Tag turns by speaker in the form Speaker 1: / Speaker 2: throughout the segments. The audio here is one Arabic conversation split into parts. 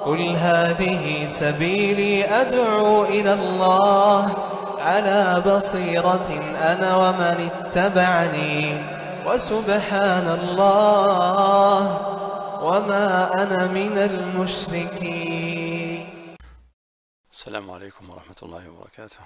Speaker 1: قل هذه سبيلي أدعو إلى الله على بصيرة أنا ومن اتبعني وسبحان الله وما أنا من المشركين.
Speaker 2: السلام عليكم ورحمة الله وبركاته.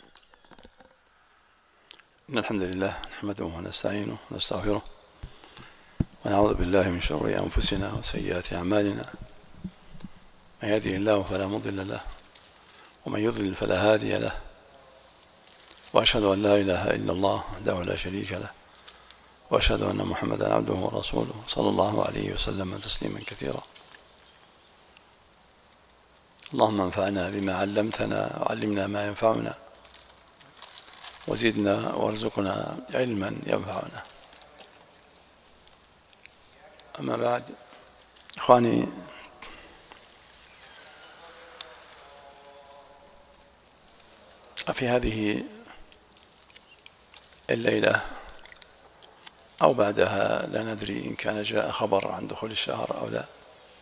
Speaker 2: إن الحمد لله نحمده ونستعينه ونستغفره ونعوذ بالله من شرور أنفسنا وسيئات أعمالنا. من يهده الله فلا مضل له ومن يضلل فلا هادي له، وأشهد أن لا إله إلا الله وحده لا شريك له، وأشهد أن محمدا عبده ورسوله صلى الله عليه وسلم تسليما كثيرا. اللهم انفعنا بما علمتنا وعلمنا ما ينفعنا وزدنا وارزقنا علما ينفعنا. أما بعد، إخواني، في هذه الليلة أو بعدها لا ندري إن كان جاء خبر عن دخول الشهر أو لا،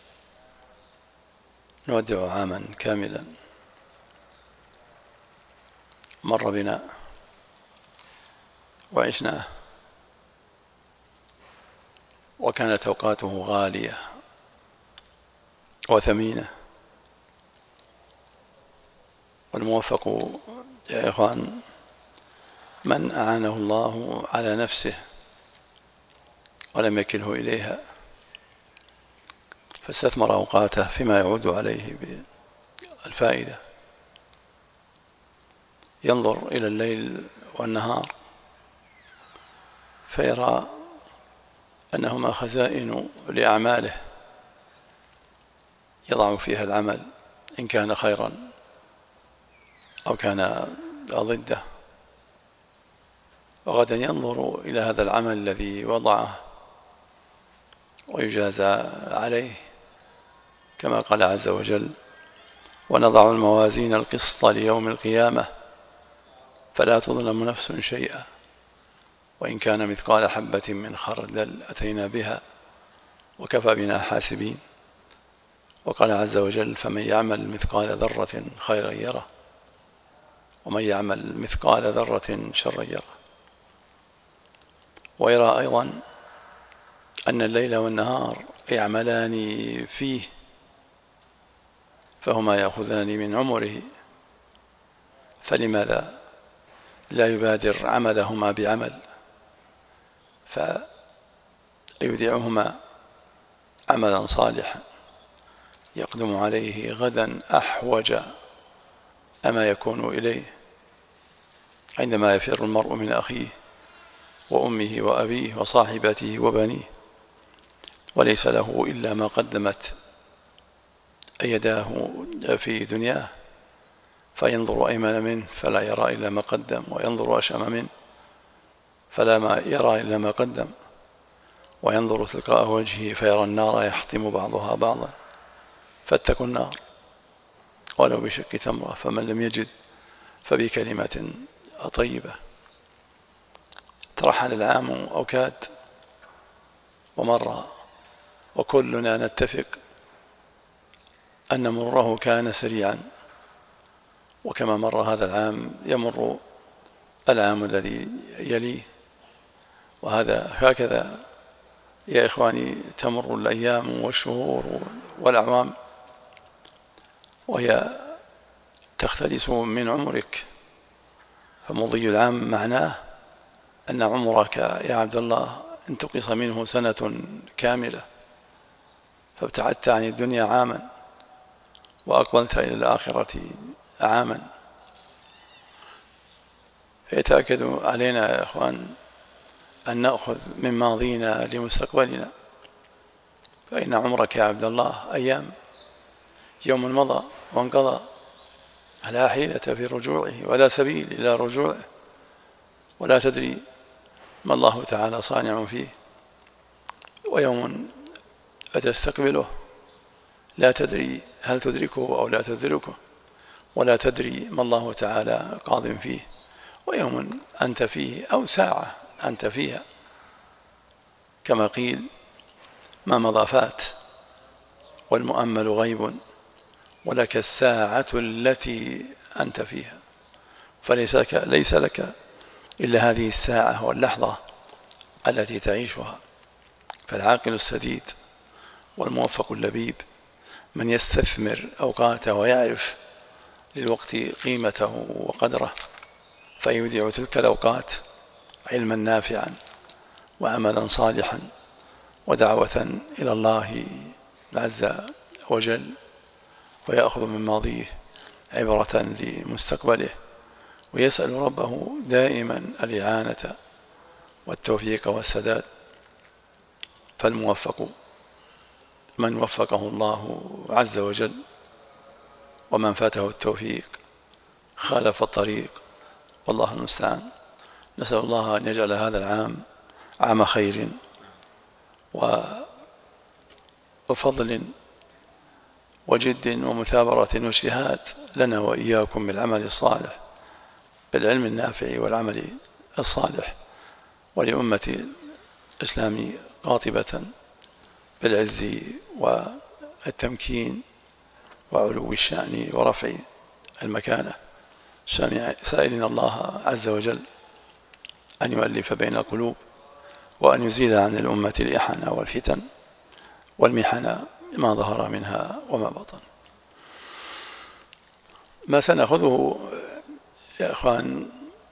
Speaker 2: نودع عاما كاملا مر بنا وعشناه، وكانت أوقاته غالية وثمينة. والموفق يا إخوان من أعانه الله على نفسه ولم يكله إليها، فاستثمر أوقاته فيما يعود عليه بالفائدة. ينظر إلى الليل والنهار فيرى أنهما خزائن لأعماله يضع فيها العمل إن كان خيرا أو كان ضده، وغدا ينظر إلى هذا العمل الذي وضعه ويجازى عليه، كما قال عز وجل: ونضع الموازين القسط ليوم القيامة فلا تظلم نفس شيئا وإن كان مثقال حبة من خردل أتينا بها وكفى بنا حاسبين. وقال عز وجل: فمن يعمل مثقال ذرة خيرا يره ومن يعمل مثقال ذرة شرا يره. ويرى أيضا أن الليل والنهار يعملان فيه، فهما يأخذان من عمره، فلماذا لا يبادر عملهما بعمل فيودعهما عملا صالحا يقدم عليه غدا أحوج أما يكون إليه، عندما يفر المرء من أخيه وأمه وأبيه وصاحبته وبنيه وليس له إلا ما قدمت يداه في دنياه، فينظر أيمن منه فلا يرى إلا ما قدم، وينظر أشأم منه فلا ما يرى إلا ما قدم، وينظر تلقاء وجهه فيرى النار يحطم بعضها بعضا. فاتقوا النار ولو بشق تمرة، فمن لم يجد فبكلمة طيبة. ترحل العام أو كاد ومر، وكلنا نتفق أن مره كان سريعا، وكما مر هذا العام يمر العام الذي يليه، هكذا يا إخواني تمر الأيام والشهور والأعوام وهي تختلس من عمرك. فمضي العام معناه أن عمرك يا عبد الله انتقص منه سنة كاملة، فابتعدت عن الدنيا عاما وأقبلت إلى الآخرة عاما. فيتأكد علينا يا إخوان أن نأخذ من ماضينا لمستقبلنا، فإن عمرك يا عبد الله أيام، يوم مضى وانقضى، لا حيلة في رجوعه ولا سبيل إلى رجوعه، ولا تدري ما الله تعالى صانع فيه. ويوم أتستقبله لا تدري هل تدركه أو لا تدركه، ولا تدري ما الله تعالى قاض فيه. ويوم أنت فيه أو ساعة أنت فيها، كما قيل: ما مضى فات والمؤمل غيب ولك الساعة التي أنت فيها، ليس لك إلا هذه الساعة واللحظة التي تعيشها. فالعاقل السديد والموفق اللبيب من يستثمر أوقاته ويعرف للوقت قيمته وقدره، فيودع تلك الأوقات علما نافعا وعملا صالحا ودعوة إلى الله عز وجل، ويأخذ من ماضيه عبرة لمستقبله، ويسأل ربه دائما الإعانة والتوفيق والسداد. فالموفق من وفقه الله عز وجل، ومن فاته التوفيق خالف الطريق، والله المستعان. نسأل الله أن يجعل هذا العام عام خير وفضل وجد ومثابرة واجتهاد لنا وإياكم بالعمل الصالح، بالعلم النافع والعمل الصالح، ولأمة الإسلام قاطبة بالعز والتمكين وعلو الشأن ورفع المكانة، سائلين الله عز وجل أن يؤلف بين القلوب، وأن يزيل عن الأمة الإحن والفتن والمحن ما ظهر منها وما بطن. ما سنأخذه يا أخوان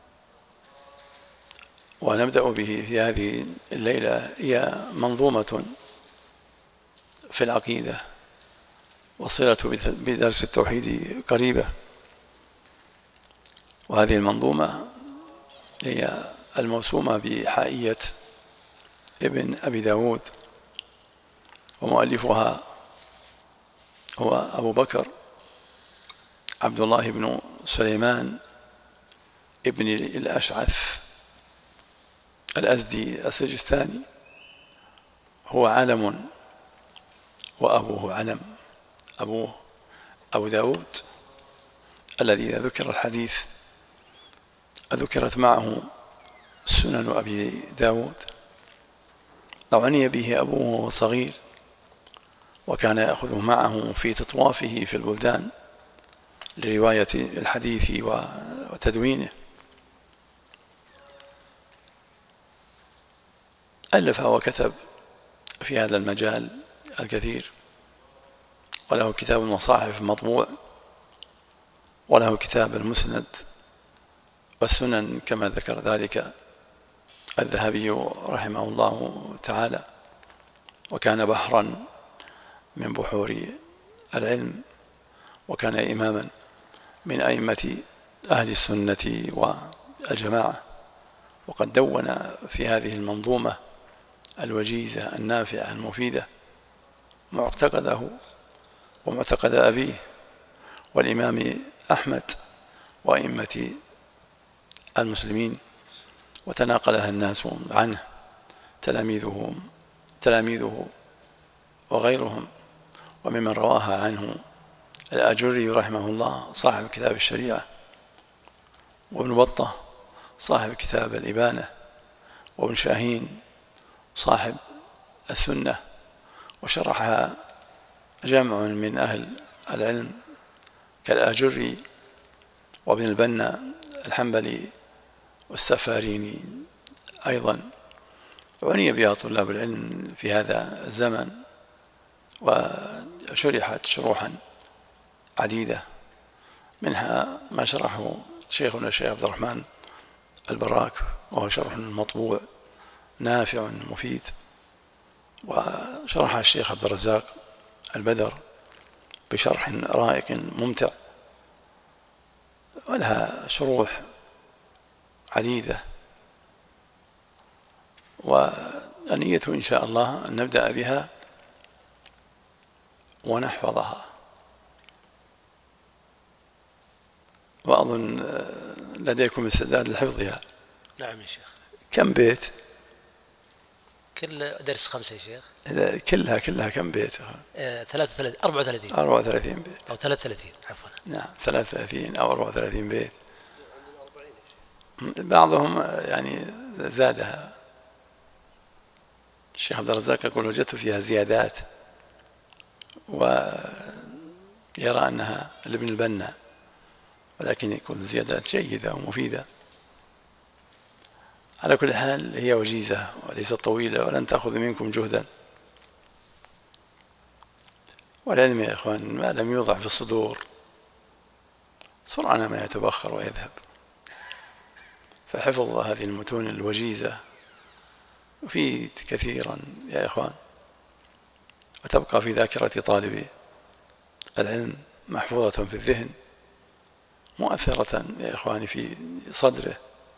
Speaker 2: ونبدأ به في هذه الليلة هي منظومة في العقيدة، والصلة بدرس التوحيد قريبة. وهذه المنظومة هي الموسومة بحائية ابن أبي داود، ومؤلفها هو أبو بكر عبد الله بن سليمان ابن الأشعث الأزدي السجستاني. هو علم وأبوه علم، أبوه أبو داود الذي إذا ذكر الحديث ذكرت معه سنن أبي داود، أو عني به أبوه صغير، وكان يأخذه معه في تطوافه في البلدان لرواية الحديث وتدوينه. ألف وكتب في هذا المجال الكثير، وله كتاب المصاحف مطبوع، وله كتاب المسند والسنن كما ذكر ذلك الذهبي رحمه الله تعالى. وكان بحرا من بحور العلم، وكان إماما من أئمة أهل السنة والجماعة. وقد دون في هذه المنظومة الوجيزة النافعة المفيدة معتقده ومعتقد أبيه والإمام أحمد وأئمة المسلمين، وتناقلها الناس عنه، تلاميذه وغيرهم. وممن رواها عنه الآجري رحمه الله صاحب كتاب الشريعة، وابن بطة صاحب كتاب الإبانة، وابن شاهين صاحب السنة، وشرحها جمع من أهل العلم كالآجري وابن البنا الحنبلي والسفاريني أيضا. عني بها طلاب العلم في هذا الزمن، وشرحت شروحا عديدة، منها ما شرحه شيخنا الشيخ عبد الرحمن البراك، وهو شرح مطبوع نافع مفيد، وشرحها الشيخ عبد الرزاق البدر بشرح رائق ممتع، ولها شروح عديدة. والنية إن شاء الله أن نبدأ بها ونحفظها. وأظن لديكم استعداد لحفظها.
Speaker 3: نعم يا شيخ.
Speaker 2: كم بيت؟
Speaker 3: كل درس 5 يا شيخ.
Speaker 2: كلها كم بيت؟
Speaker 3: 34
Speaker 2: بيت
Speaker 3: أو 33 عفوا.
Speaker 2: نعم 33 أو 34 بيت. بعضهم يعني زادها. الشيخ عبد الرزاق يقول وجدت فيها زيادات، يرى أنها لابن البنا، ولكن يكون زيادات جيدة ومفيدة. على كل حال هي وجيزة وليست طويلة ولن تأخذ منكم جهدا. والعلم يا إخوان ما لم يوضع في الصدور سرعان ما يتبخر ويذهب، فحفظ هذه المتون الوجيزة يفيد كثيرا يا إخوان، وتبقى في ذاكرة طالب العلم محفوظة في الذهن، مؤثرة يا إخواني في صدره،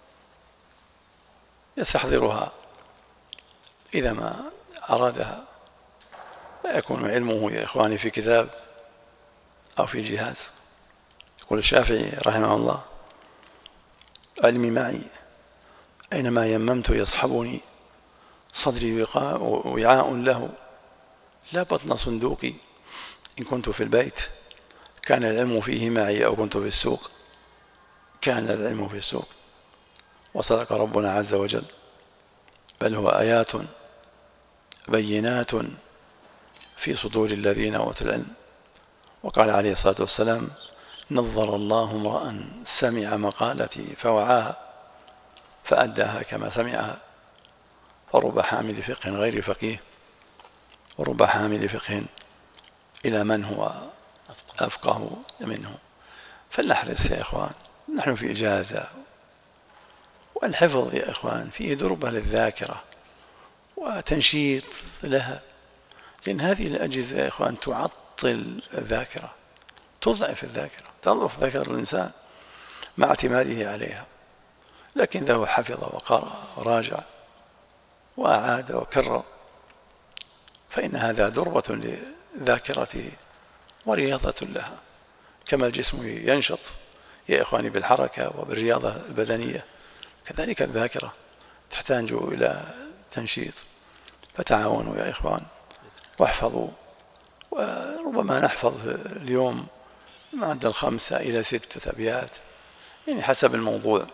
Speaker 2: يستحضرها إذا ما أرادها. لا يكون علمه يا إخواني في كتاب أو في جهاز. يقول الشافعي رحمه الله: علمي معي أينما يممت يصحبني، صدري وعاء له لا بطن صندوقي، إن كنت في البيت كان العلم فيه معي، أو كنت في السوق كان العلم في السوق. وصدق ربنا عز وجل: بل هو آيات بينات في صدور الذين أوتوا العلم. وقال عليه الصلاة والسلام: نظر الله امرأ سمع مقالتي فوعاها فأداها كما سمعها. فرب حامل فقه غير فقيه، ورب حامل فقه إلى من هو أفقه منه. فلنحرص يا إخوان، نحن في إجازة، والحفظ يا إخوان فيه دربة للذاكرة وتنشيط لها، لأن هذه الأجهزة يا إخوان تعطل الذاكرة، تضعف الذاكرة، تضعف ذاكرة الإنسان مع اعتماده عليها. لكن له حفظ وقرأ وراجع وأعاد وكرر، فإن هذا دربة لذاكرته ورياضة لها. كما الجسم ينشط يا إخواني بالحركة وبالرياضة البدنية، كذلك الذاكرة تحتاج إلى تنشيط. فتعاونوا يا إخوان واحفظوا، وربما نحفظ اليوم معدل 5 إلى 6 أبيات، يعني حسب الموضوع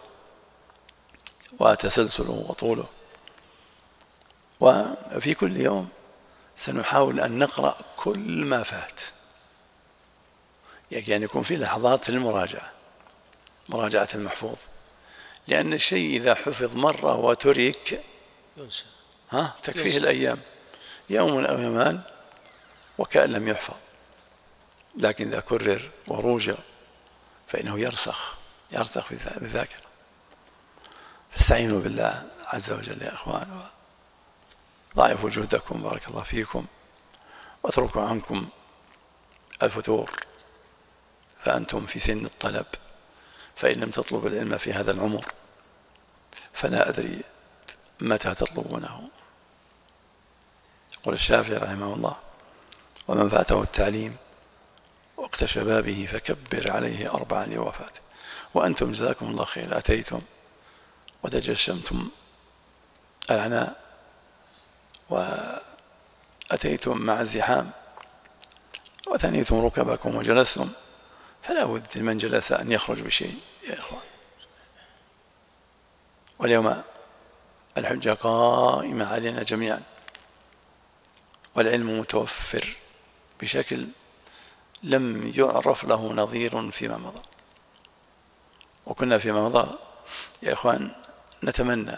Speaker 2: وتسلسله وطوله. وفي كل يوم سنحاول أن نقرأ كل ما فات، يعني يكون في لحظات للمراجعة، مراجعة المحفوظ، لأن الشيء إذا حفظ مرة وترك تكفيه الأيام، يوم أو يومان وكأن لم يحفظ. لكن إذا كرر وروج فإنه يرسخ بالذاكرة. فاستعينوا بالله عز وجل يا إخوان، ضاعفوا جهدكم بارك الله فيكم، واتركوا عنكم الفتور، فأنتم في سن الطلب، فإن لم تطلب العلم في هذا العمر فلا أدري متى تطلبونه. يقول الشافعي رحمه الله: ومن فاته التعليم وقت شبابه فكبر عليه 4 لوفاته. وأنتم جزاكم الله خير أتيتم وتجشمتم العناء وأتيتم مع الزحام وثنيتم ركبكم وجلستم، فلا بد من جلس أن يخرج بشيء يا إخوان. واليوم الحجة قائمة علينا جميعا، والعلم متوفر بشكل لم يعرف له نظير فيما مضى. وكنا فيما مضى يا إخوان نتمنى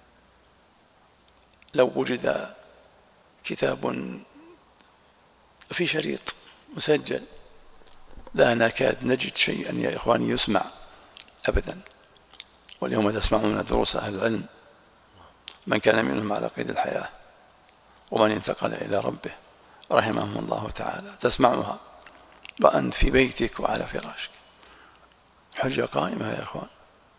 Speaker 2: لو وجد كتاب في شريط مسجل، لا نكاد نجد شيئا يا إخواني يسمع أبدا. واليوم تسمعون دروس أهل العلم، من كان منهم على قيد الحياة ومن انتقل إلى ربه رحمهم الله تعالى، تسمعها وأنت في بيتك وعلى فراشك. حجة قائمة يا إخوان.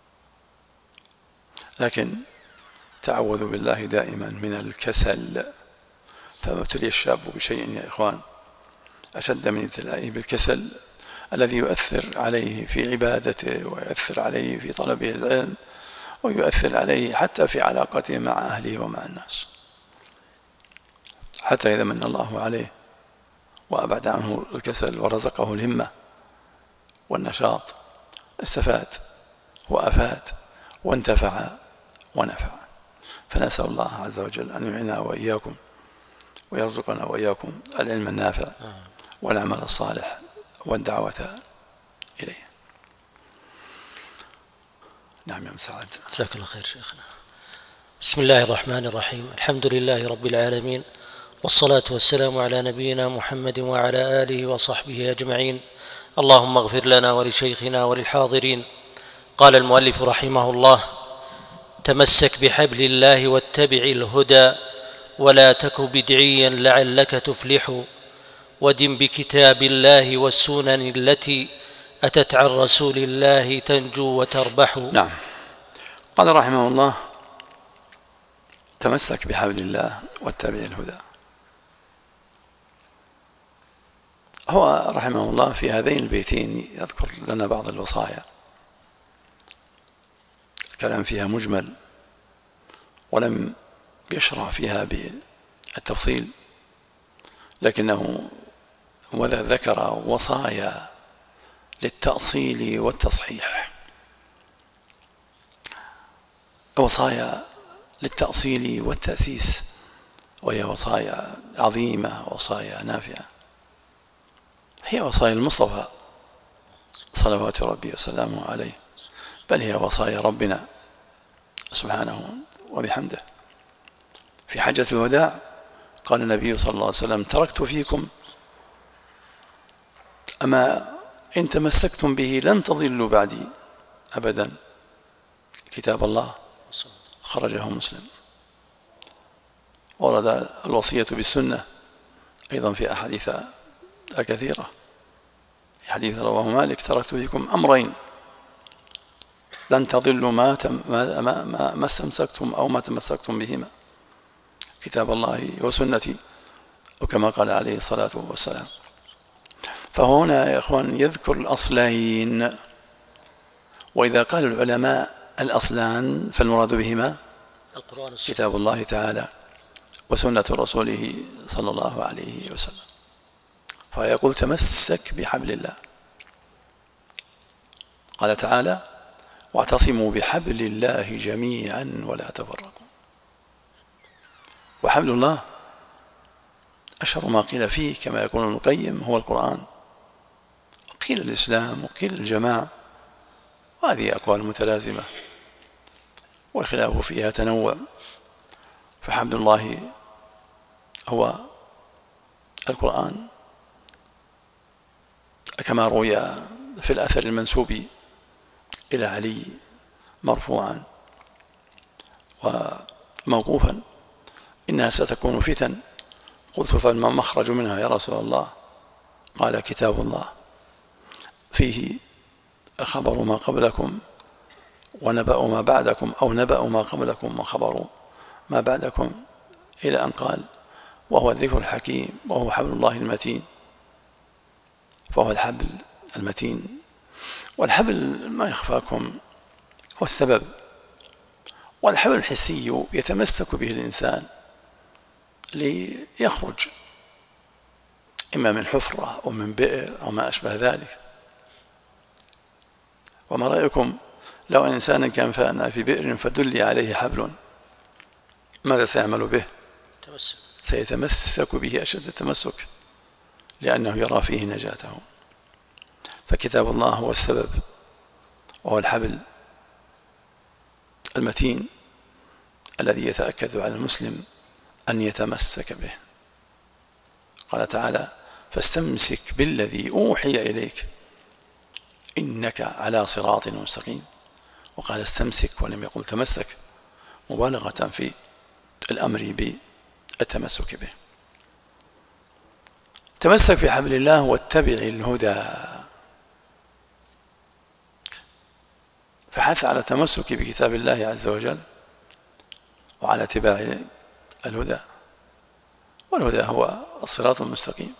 Speaker 2: لكن تعوذوا بالله دائما من الكسل، فما ابتلي الشاب بشيء يا إخوان أشد من ابتلائه بالكسل الذي يؤثر عليه في عبادته، ويؤثر عليه في طلبه العلم، ويؤثر عليه حتى في علاقته مع أهله ومع الناس، حتى إذا من الله عليه وأبعد عنه الكسل ورزقه الهمة والنشاط استفاد وأفاد وانتفع ونفع. فنسأل الله عز وجل أن يعيننا وإياكم ويرزقنا وإياكم العلم النافع والعمل الصالح والدعوة إليه. نعم يا مساعد.
Speaker 3: جزاك الله خير شيخنا. بسم الله الرحمن الرحيم. الحمد لله رب العالمين، والصلاة والسلام على نبينا محمد وعلى آله وصحبه أجمعين. اللهم اغفر لنا ولشيخنا وللحاضرين. قال المؤلف رحمه الله: تمسك بحبل الله واتبع الهدى، ولا تك بدعيا لعلك تفلح، ودم بكتاب الله والسنن التي أتت عن رسول الله تنجو وتربح.
Speaker 2: نعم. قال رحمه الله: تمسك بحبل الله واتبع الهدى. هو رحمه الله في هذين البيتين يذكر لنا بعض الوصايا، الكلام فيها مجمل ولم يشرع فيها بالتفصيل، لكنه ذكر وصايا للتأصيل والتصحيح، وصايا للتأصيل والتأسيس، وهي وصايا عظيمة، وصايا نافعة، هي وصايا المصطفى صلوات ربي وسلامه عليه، بل هي وصايا ربنا سبحانه وبحمده. في حجة الوداع قال النبي صلى الله عليه وسلم: تركت فيكم أما إن تمسكتم به لن تضلوا بعدي أبدا، كتاب الله، خرجه مسلم. ورد الوصية بالسنة أيضا في أحاديث كثيرة. في حديث رواه مالك: تركت فيكم أمرين لن تضلوا ما استمسكتم أو ما تمسكتم بهما، كتاب الله وسنتي، وكما قال عليه الصلاة والسلام. فهنا يا إخوان يذكر الأصلين، وإذا قال العلماء الأصلان فالمراد بهما كتاب الله تعالى وسنة رسوله صلى الله عليه وسلم. فيقول: تمسك بحبل الله. قال تعالى: واعتصموا بحبل الله جميعا ولا تفرقوا. وحبل الله أشهر ما قيل فيه كما يقول ابن القيم هو القرآن، وقيل الإسلام، وقيل الجماعة، وهذه أقوال متلازمة والخلاف فيها تنوع. فحبل الله هو القرآن كما روي في الأثر المنسوب إلى علي مرفوعا وموقوفا: إنها ستكون فتن، قلت فما مخرج منها يا رسول الله؟ قال: كتاب الله فيه خبر ما قبلكم ونبأ ما بعدكم، أو نبأ ما قبلكم وخبر ما بعدكم، إلى أن قال: وهو الذكر الحكيم وهو حبل الله المتين. فهو الحبل المتين، والحبل ما يخفاكم هو السبب، والحبل الحسي يتمسك به الإنسان ليخرج إما من حفرة أو من بئر أو ما أشبه ذلك. وما رأيكم لو إنسانا كان فأنا في بئر فدلي عليه حبل، ماذا سيعمل به؟ سيتمسك به أشد التمسك، لأنه يرى فيه نجاته. فكتاب الله هو السبب، وهو الحبل المتين الذي يتأكد على المسلم أن يتمسك به. قال تعالى: فاستمسك بالذي أوحي إليك إنك على صراط مستقيم. وقال: استمسك ولم يقل تمسك، مبالغة في الأمر بالتمسك به. تمسك بحبل الله واتبع الهدى، فحث على التمسك بكتاب الله عز وجل وعلى اتباع الهدى، والهدى هو الصراط المستقيم.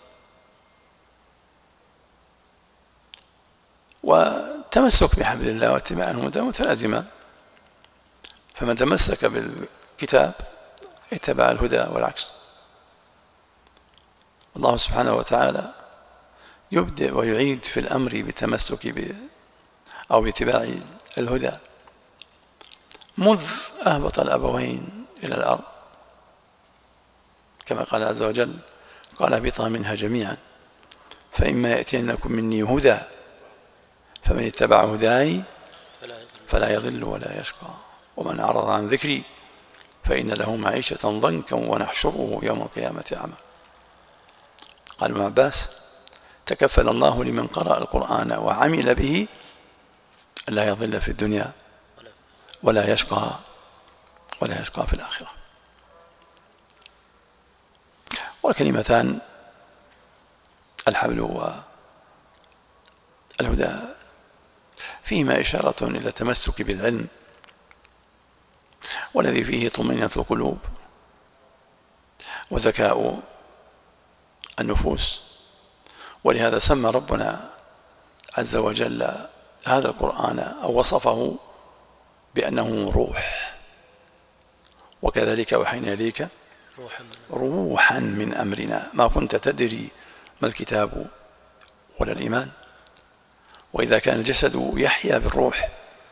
Speaker 2: والتمسك بحبل الله واتباع الهدى متلازمان، فمن تمسك بالكتاب اتبع الهدى والعكس. الله سبحانه وتعالى يبدأ ويعيد في الأمر بالتمسك أو باتباع الهدى مذ أهبط الأبوين إلى الأرض، كما قال عز وجل: قال: اهبطا منها جميعا فإما يأتينكم مني هدى فمن اتبع هداي فلا يضل ولا يشقى ومن أعرض عن ذكري فإن له معيشة ضنكا ونحشره يوم القيامة أعمى. قال ابن عباس: تكفل الله لمن قرأ القرآن وعمل به لا يضل في الدنيا ولا يشقى في الآخرة. والكلمتان الحبل والهدى فيهما إشارة إلى التمسك بالعلم والذي فيه طمأنينة القلوب وزكاء النفوس. ولهذا سمى ربنا عز وجل هذا القرآن أو وصفه بأنه روح. وكذلك أوحينا إليك روحا من أمرنا ما كنت تدري ما الكتاب ولا الإيمان. وإذا كان الجسد يحيا بالروح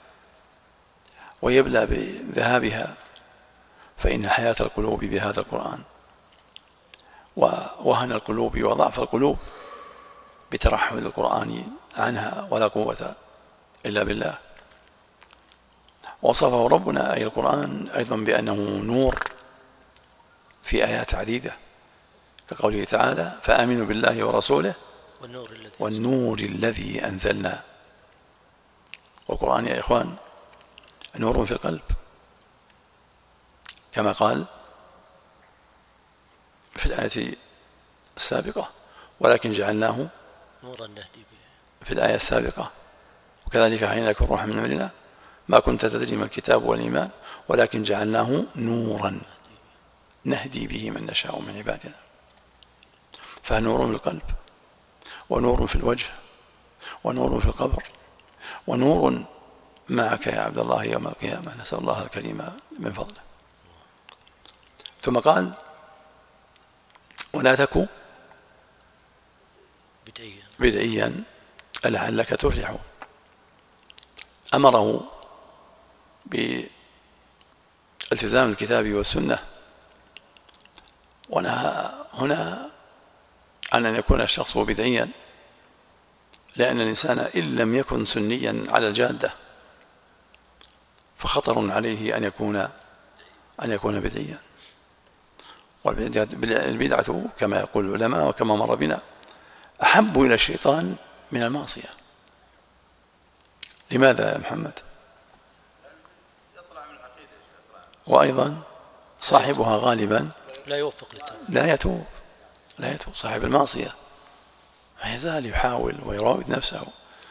Speaker 2: ويبلى بذهابها فإن حياة القلوب بهذا القرآن ووهن القلوب وضعف القلوب بترحل القرآن عنها ولا قوة إلا بالله. وصفه ربنا أي القرآن أيضا بأنه نور في آيات عديدة كقوله تعالى: فآمنوا بالله ورسوله والنور الذي أنزلنا. والقرآن يا إخوان نور في القلب كما قال في الآية السابقة: ولكن جعلناه
Speaker 3: نورا نهدي به.
Speaker 2: في الآية السابقة: وكذلك أوحينا إليك روحا من أمرنا ما كنت تدري ما الكتاب والإيمان ولكن جعلناه نورا نهدي به من نشاء من عبادنا. فنور في القلب ونور في الوجه ونور في القبر ونور معك يا عبد الله يوم القيامة، نسأل الله الكريم من فضله. ثم قال: ولا تك بدعيا لعلك تفلح. أمره بالتزام الكتاب والسنة، ونهى هنا عن أن يكون الشخص بدعيا، لأن الإنسان إن لم يكن سنيا على الجادة فخطر عليه أن يكون بدعيا. والبدعة كما يقول العلماء وكما مر بنا أحب إلى الشيطان من المعصية. لماذا يا محمد؟ وأيضا صاحبها غالبا
Speaker 3: لا يوفق للتوبة،
Speaker 2: لا يتوب صاحب المعصية ما يزال يحاول ويراود نفسه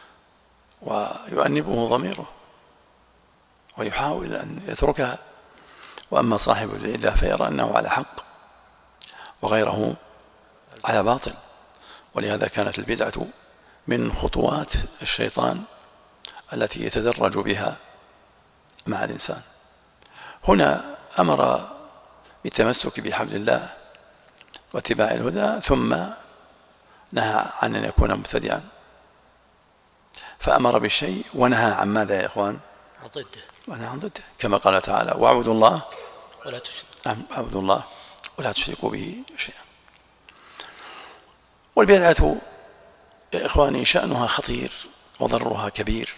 Speaker 2: ويؤنبه ضميره ويحاول أن يتركها. وأما صاحب البدعة فيرى أنه على حق وغيره على باطل. ولهذا كانت البدعة من خطوات الشيطان التي يتدرج بها مع الإنسان. هنا أمر بالتمسك بحبل الله واتباع الهدى، ثم نهى عن أن يكون مبتدعا. فأمر بالشيء ونهى عن ماذا يا إخوان؟ ونهى عن ضده، كما قال تعالى: واعبدوا الله ولا تشركوا به شيئا. والبدعة يا إخواني شأنها خطير وضرها كبير.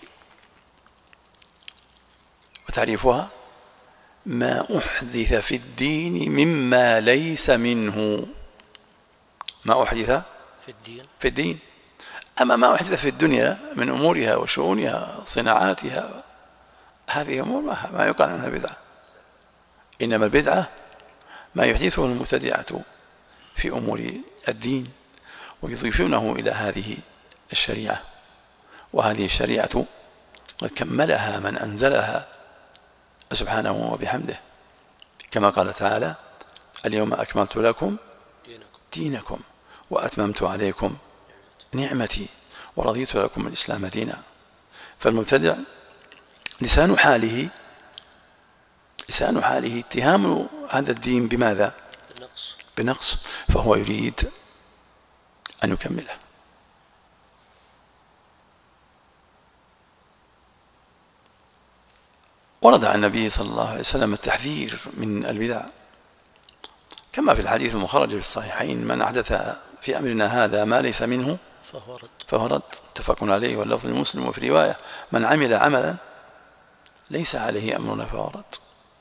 Speaker 2: وتعريفها: ما أحدث في الدين مما ليس منه. ما أحدث في الدين. أما ما أحدث في الدنيا من أمورها وشؤونها صناعاتها هذه أمور ما يقال عنها بدعة. إنما البدعة ما يحدثه المبتدعة في أمور الدين ويضيفونه إلى هذه الشريعة. وهذه الشريعة قد كملها من أنزلها سبحانه وبحمده، كما قال تعالى: اليوم أكملت لكم دينكم وأتممت عليكم نعمتي ورضيت لكم الإسلام دينا. فالمبتدع لسان حاله اتهام هذا الدين بماذا؟ بنقص، فهو يريد أن يكمله. ورد عن النبي صلى الله عليه وسلم التحذير من البدع، كما في الحديث المخرج في الصحيحين: من أحدث في أمرنا هذا ما ليس منه فهو رد. اتفق عليه واللفظ المسلم. وفي رواية: من عمل عملا ليس عليه أمرنا فهو رد.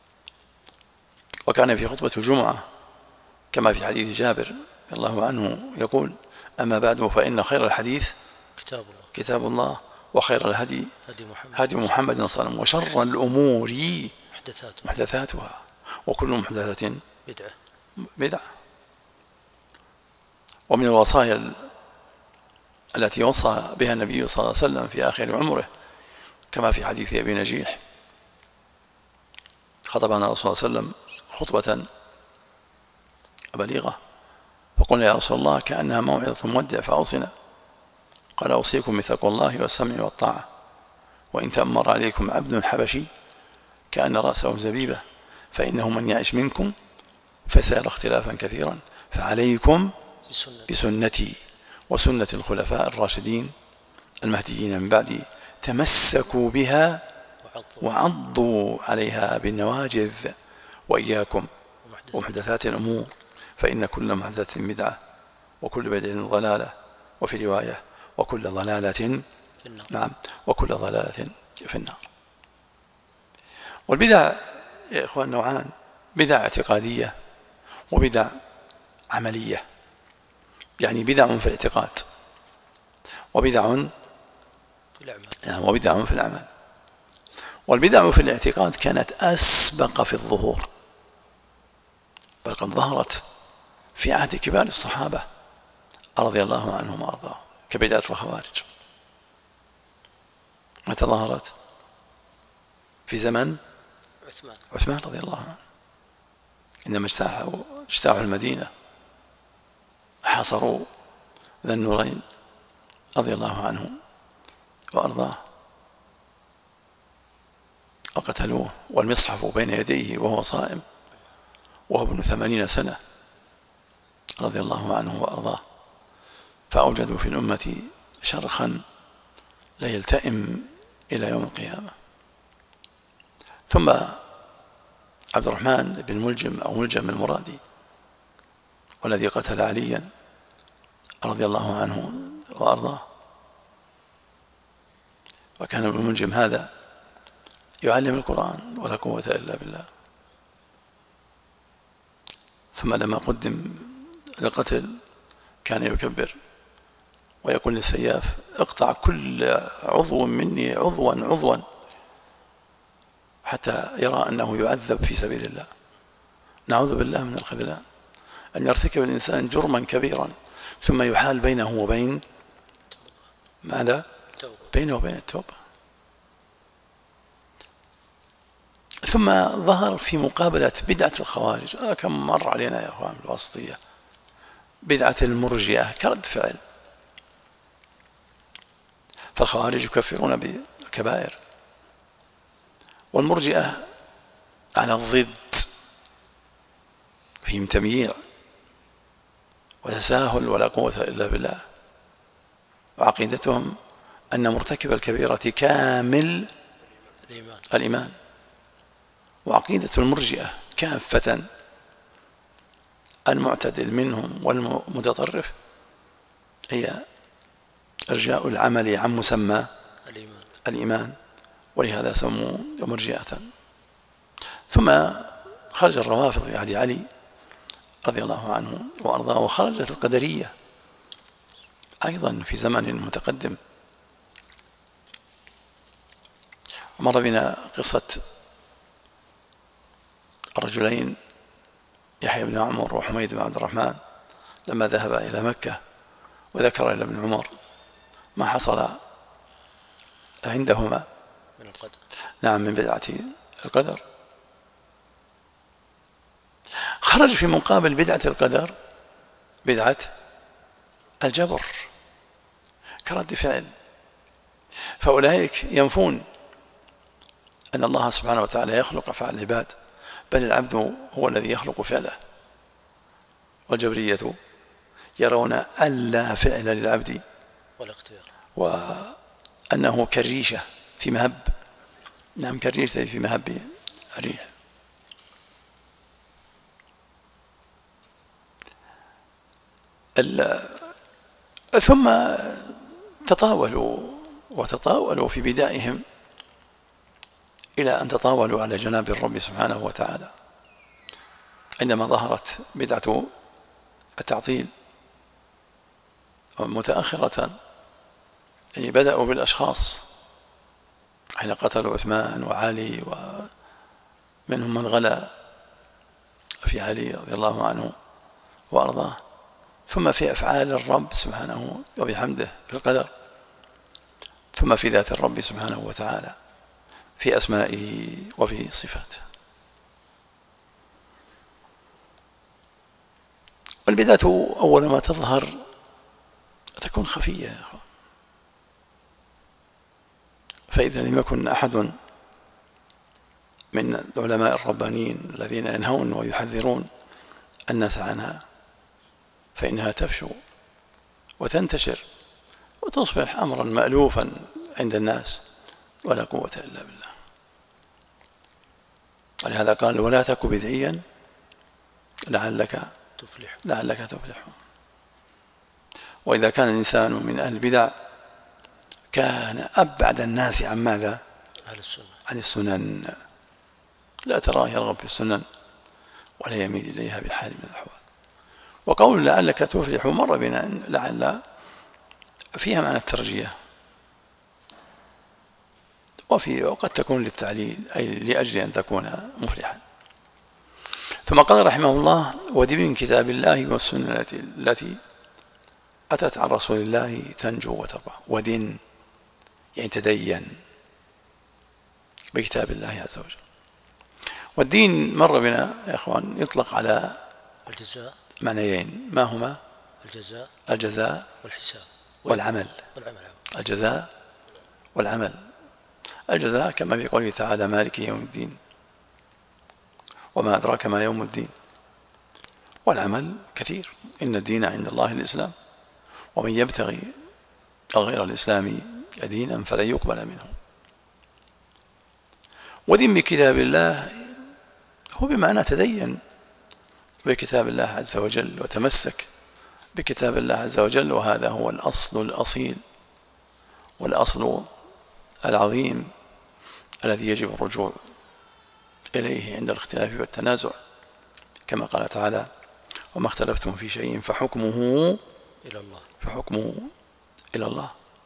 Speaker 2: وكان في خطبة الجمعة كما في حديث جابر رضي الله عنه يقول: أما بعد فإن خير الحديث كتاب الله وخير الهدي هدي محمد صلى الله عليه وسلم وشر الأمور محدثاتها وكل محدثة بدعة. ومن الوصايا التي وصى بها النبي صلى الله عليه وسلم في آخر عمره كما في حديث أبي نجيح: خطبنا رسول الله صلى الله عليه وسلم خطبة بليغة فقلنا: يا رسول الله كأنها موعظة مودع فأوصنا. قال: أوصيكم بتقوى الله والسمع والطاعة، وإن تأمر عليكم عبد حبشي كأن رأسه زبيبة فإنه من يعش منكم فسيرى اختلافا كثيرا فعليكم بسنتي وسنة الخلفاء الراشدين المهديين من بعدي تمسكوا بها وعضوا عليها بالنواجذ، وإياكم ومحدثات الأمور فإن كل محدثة بدعة وكل بدعة ضلالة، وفي رواية: وكل ضلالة في النار. نعم، وكل ضلالة في النار. والبدع يا إخوان نوعان: بدع اعتقادية وبدع عملية، يعني بدع في الاعتقاد وبدع في العمل. والبدع في الاعتقاد كانت أسبق في الظهور، بل قد ظهرت في عهد كبار الصحابة رضي الله عنهم وأرضاهم كبدعة الخوارج. متى ظهرت؟ في زمن عثمان رضي الله عنه، إنما اجتاحوا المدينة حاصروا ذا النورين رضي الله عنه وأرضاه وقتلوه والمصحف بين يديه وهو صائم وهو ابن 80 سنة رضي الله عنه وأرضاه، فأوجدوا في الأمة شرخا لا يلتئم إلى يوم القيامة. ثم عبد الرحمن بن ملجم أو ملجم المرادي والذي قتل عليا رضي الله عنه وأرضاه، وكان ابن ملجم هذا يعلم القرآن ولا قوة إلا بالله. ثم لما قدم للقتل كان يكبر ويقول للسياف: اقطع كل عضو مني عضوا حتى يرى أنه يعذب في سبيل الله. نعوذ بالله من الخذلان، أن يرتكب الإنسان جرما كبيرا ثم يحال بينه وبين ماذا؟ بينه وبين التوبة. ثم ظهر في مقابلة بدعة الخوارج، كم مر علينا يا أخوان الواسطية، بدعة المرجئة كرد فعل. فالخوارج يكفرون بالكبائر، والمرجئة على الضد، فيهم تمييع وتساهل ولا قوة إلا بالله، وعقيدتهم أن مرتكب الكبيرة كامل الإيمان. وعقيدة المرجئة كافة المعتدل منهم والمتطرف هي إرجاء العمل عن مسمى الإيمان، ولهذا سموا مرجئة. ثم خرج الروافض في عهد علي رضي الله عنه وأرضاه، وخرجت القدرية أيضا في زمن متقدم. مر بنا قصة الرجلين يحيى بن عمر وحميد بن عبد الرحمن لما ذهب إلى مكة، وذكر إلى ابن عمر ما حصل عندهما من القدر. نعم، من بدعة القدر. خرج في مقابل بدعة القدر بدعة الجبر كرد فعل. فأولئك ينفون أن الله سبحانه وتعالى يخلق أفعال العباد، بل العبد هو الذي يخلق فعله. والجبرية يرون ألا فعل للعبد وأنه كالريشة في مهب. نعم، كالريشة في مهب الريح. ثم تطاولوا في بدائهم إلى أن تطاولوا على جناب الرب سبحانه وتعالى. عندما ظهرت بدعة التعطيل متأخرة، يعني بدأوا بالأشخاص حين قتلوا عثمان وعلي، ومنهم من غلا في علي رضي الله عنه وأرضاه، ثم في أفعال الرب سبحانه وبحمده في القدر، ثم في ذات الرب سبحانه وتعالى في أسمائه وفي صفاته. والبدعة أول ما تظهر تكون خفية يا أخوان، فإذا لم يكن أحد من العلماء الربانيين الذين ينهون ويحذرون الناس عنها فإنها تفشو وتنتشر وتصبح أمرا مألوفا عند الناس، ولا قوة إلا بالله. ولهذا قال: ولا تك بدعيا لعلك تفلح. وإذا كان الإنسان من أهل البدع كان أبعد الناس عن ماذا؟ عن السنن. لا تراه يرغب في السنن ولا يميل إليها بحال من الأحوال. وقول لعلك تفلح مر بنا أن لعل فيها معنى الترجية، وقد تكون للتعليل أي لأجل أن تكون مفلحا. ثم قال رحمه الله: ودن من كتاب الله والسنة التي أتت عن رسول الله تنجو وتربح. ودن يعني تدين بكتاب الله عز وجل. والدين مر بنا يا إخوان يطلق على
Speaker 3: الجزاء
Speaker 2: معنيين، ما هما؟ الجزاء
Speaker 3: والحساب
Speaker 2: والعمل. الجزاء والعمل. الجزاء كما في قوله تعالى: مالك يوم الدين، وما أدراك ما يوم الدين. والعمل كثير: إن الدين عند الله الإسلام، ومن يبتغي غير الإسلام دينا فلن يقبل منه. ودين بكتاب الله هو بمعنى تدين بكتاب الله عز وجل وتمسك بكتاب الله عز وجل، وهذا هو الأصل الأصيل والأصل العظيم الذي يجب الرجوع إليه عند الاختلاف والتنازع، كما قال تعالى: وما اختلفتم في شيء فحكمه إلى الله.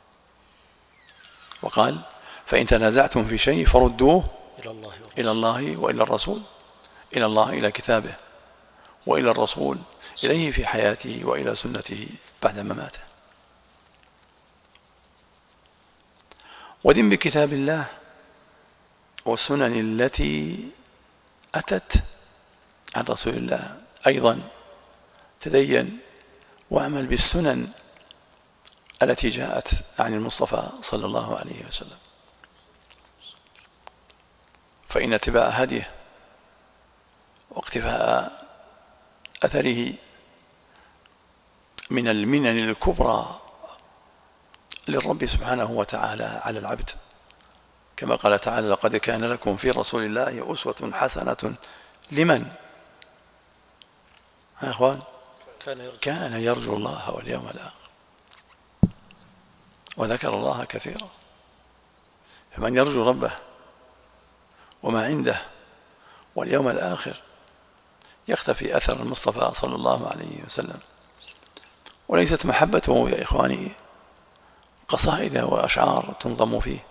Speaker 2: وقال: فإن تنازعتم في شيء فردوه إلى الله وإلى الرسول. إلى الله إلى كتابه، وإلى الرسول إليه في حياته، وإلى سنته بعد مماته. ودن بكتاب الله والسنن التي أتت عن رسول الله. أيضا تدين واعمل بالسنن التي جاءت عن المصطفى صلى الله عليه وسلم، فإن اتباع هديه واقتفاء أثره من المنن الكبرى للرب سبحانه وتعالى على العبد، كما قال تعالى: لقد كان لكم في رسول الله أسوة حسنة لمن يا أخوان كان يرجو الله واليوم الآخر وذكر الله كثيرا. فمن يرجو ربه وما عنده واليوم الآخر يختفي أثر المصطفى صلى الله عليه وسلم. وليست محبته يا إخواني قصائد وأشعار تنظم فيه،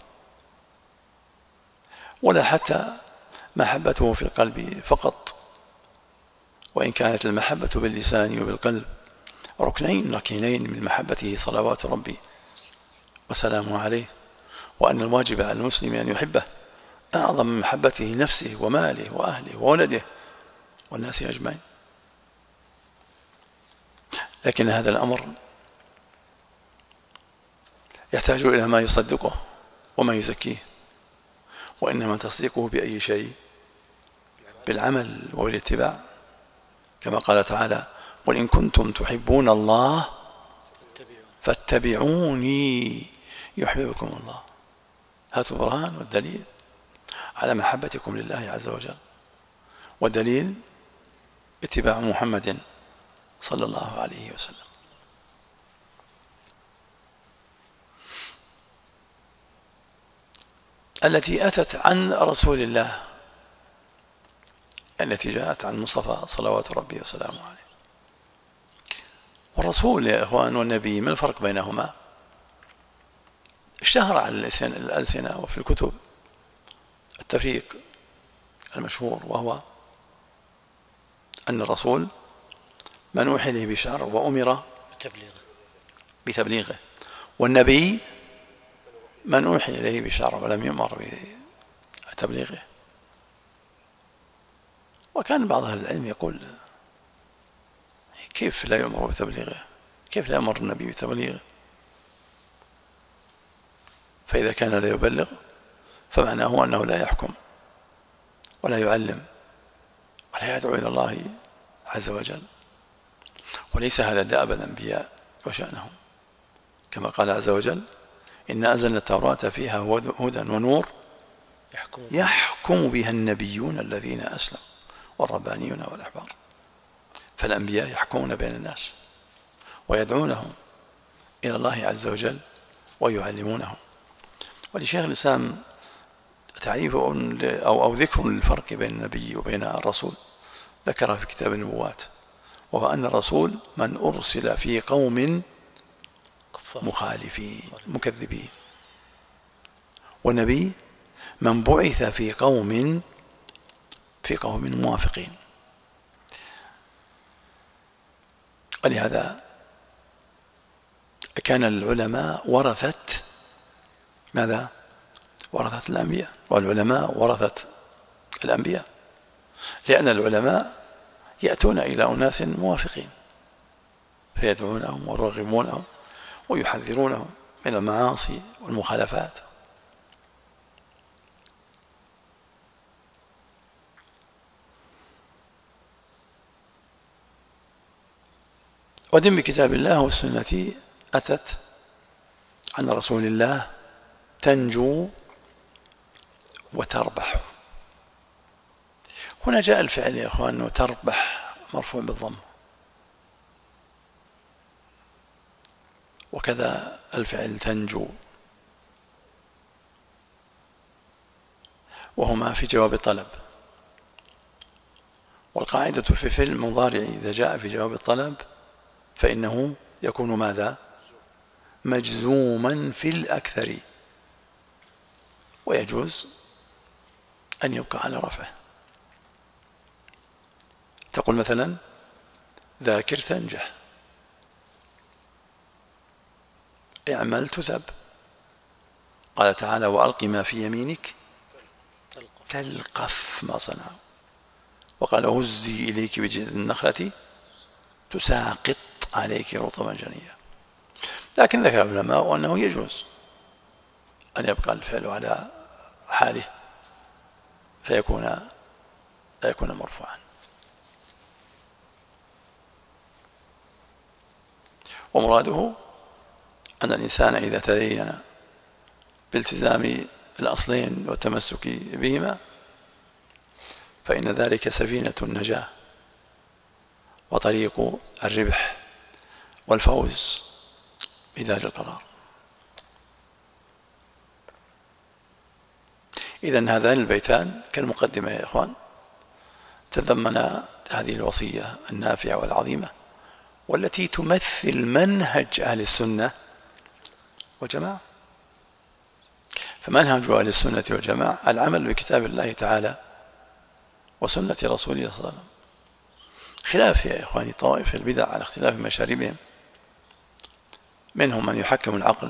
Speaker 2: ولا حتى محبته في القلب فقط، وإن كانت المحبة باللسان وبالقلب ركنين ركينين من محبته صلوات ربي وسلامه عليه، وأن الواجب على المسلم أن يحبه أعظم من محبته نفسه وماله وأهله وولده والناس أجمعين. لكن هذا الأمر يحتاج إلى ما يصدقه وما يزكيه، وإنما تصديقه بأي شيء؟ بالعمل وبالاتباع، كما قال تعالى: قل إن كنتم تحبون الله فاتبعوني يحببكم الله. هاتوا برهان والدليل على محبتكم لله عز وجل، والدليل اتباع محمد صلى الله عليه وسلم. التي أتت عن رسول الله، التي جاءت عن المصطفى صلوات ربي وسلامه عليه. والرسول يا إخوان والنبي ما الفرق بينهما؟ اشتهر على الألسنة وفي الكتب التفريق المشهور، وهو أن الرسول من أوحي إليه بشرع وأمر بتبليغه، والنبي من أوحي إليه بشرع ولم يؤمر بتبليغه. وكان بعض أهل العلم يقول كيف لا يؤمر بتبليغه؟ كيف لا يؤمر النبي بتبليغه؟ فإذا كان لا يبلغ فمعناه أنه لا يحكم ولا يعلم ولا يدعو إلى الله عز وجل. وليس هذا دأب الأنبياء وشأنهم، كما قال عز وجل: إن أنزلنا التوراة فيها هدى ونور يحكم بها النبيون الذين أسلموا والربانيون والأحبار. فالأنبياء يحكمون بين الناس ويدعونهم إلى الله عز وجل ويعلمونهم. ولشيخ الإسلام تعريف أو ذكر للفرق بين النبي وبين الرسول ذكر في كتاب النبوات، وهو أن الرسول من أرسل في قوم مخالفين مكذبين، والنبي من بعث في قوم موافقين. ولهذا كان العلماء ورثة ماذا؟ ورثة الأنبياء، والعلماء ورثة الأنبياء، لأن العلماء يأتون إلى أناس موافقين فيدعونهم ويرغبونهم ويحذرونهم من المعاصي والمخالفات. ودم بكتاب الله والسنة أتت عن رسول الله تنجو وتربح. هنا جاء الفعل يا أخوان وتربح مرفوع بالضم، وكذا الفعل تنجو، وهما في جواب الطلب. والقاعدة في فعل المضارع إذا جاء في جواب الطلب فإنه يكون ماذا؟ مجزوما في الأكثر، ويجوز أن يبقى على رفعه. تقول مثلا: ذاكر تنجح، اعمل تثب. قال تعالى: وألق ما في يمينك تلقف ما صنعوا. وقال: هزي إليك بجذع النخلة تساقط عليك رطبا جنيا. لكن ذكر العلماء أنه يجوز أن يبقى الفعل على حاله فيكون مرفوعا. ومراده أن الإنسان إذا تدين بالتزام الأصلين والتمسك بهما فإن ذلك سفينة النجاة وطريق الربح والفوز بدار القرار. إذن هذان البيتان كالمقدمة يا إخوان تضمن هذه الوصية النافعة والعظيمة والتي تمثل منهج أهل السنة والجماعة. فمنهج أهل السنة والجماعة العمل بكتاب الله تعالى وسنة رسوله صلى الله عليه وسلم، خلاف يا إخواني طوائف البدع على اختلاف مشاربهم. منهم من يحكم العقل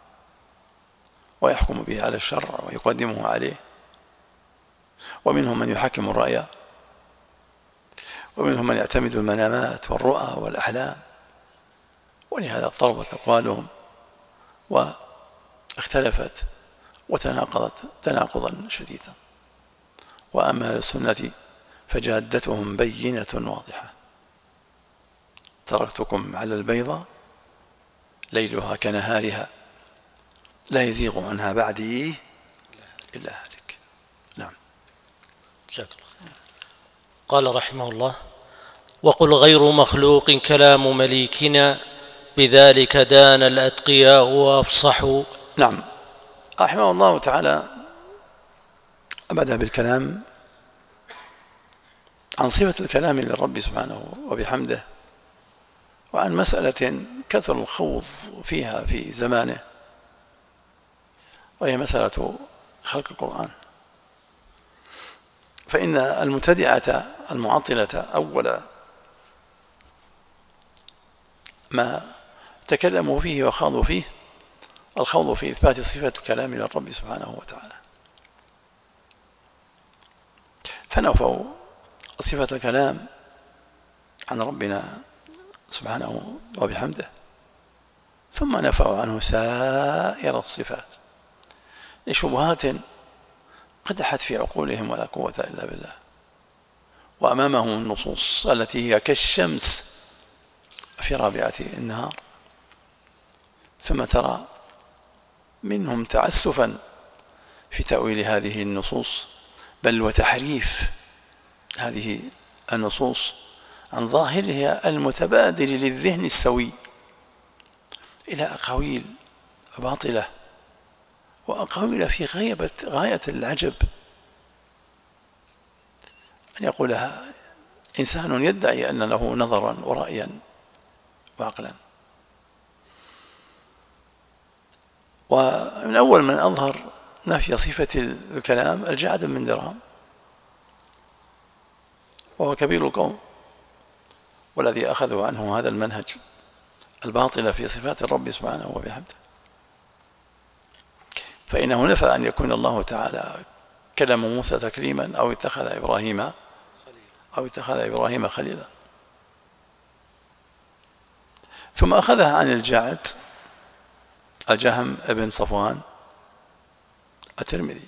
Speaker 2: ويحكم به على الشرع ويقدمه عليه، ومنهم من يحكم الرأي، ومنهم من يعتمد المنامات والرؤى والأحلام. ولهذا اضطربت أقوالهم واختلفت وتناقضت تناقضا شديدا. وأما أهل السنة فجادتهم بينة واضحة: تركتكم على البيضاء ليلها كنهارها لا يزيغ عنها بعدي إلا هالك. نعم.
Speaker 3: جزاك الله. قال رحمه الله: وقل غير مخلوق كلام مليكنا بذلك دان الأتقياء وأفصحوا.
Speaker 2: نعم. رحمه الله تعالى بدأ بالكلام عن صفة الكلام للرب سبحانه وبحمده، وعن مسألة كثر الخوض فيها في زمانه، وهي مسألة خلق القرآن. فإن المبتدعة المعطلة أول ما تكلموا فيه وخاضوا فيه الخوض في إثبات صفة الكلام للرب سبحانه وتعالى، فنفوا صفة الكلام عن ربنا سبحانه وبحمده، ثم نفوا عنه سائر الصفات لشبهات قدحت في عقولهم ولا قوة إلا بالله، وأمامهم النصوص التي هي كالشمس في رابعة النهار. ثم ترى منهم تعسفا في تأويل هذه النصوص، بل وتحريف هذه النصوص عن ظاهرها المتبادر للذهن السوي إلى أقاويل باطلة، وأقاويل في غاية العجب أن يقولها إنسان يدعي أن له نظرا ورأيا وعقلا. ومن أول من أظهر نفي صفة الكلام الجعد بن درهم، وهو كبير القوم والذي أخذوا عنه هذا المنهج الباطل في صفات الرب سبحانه وبحمده. فإنه نفى أن يكون الله تعالى كلم موسى تكليما أو اتخذ إبراهيم خليلا. ثم أخذها عن الجعد الجهم بن صفوان الترمذي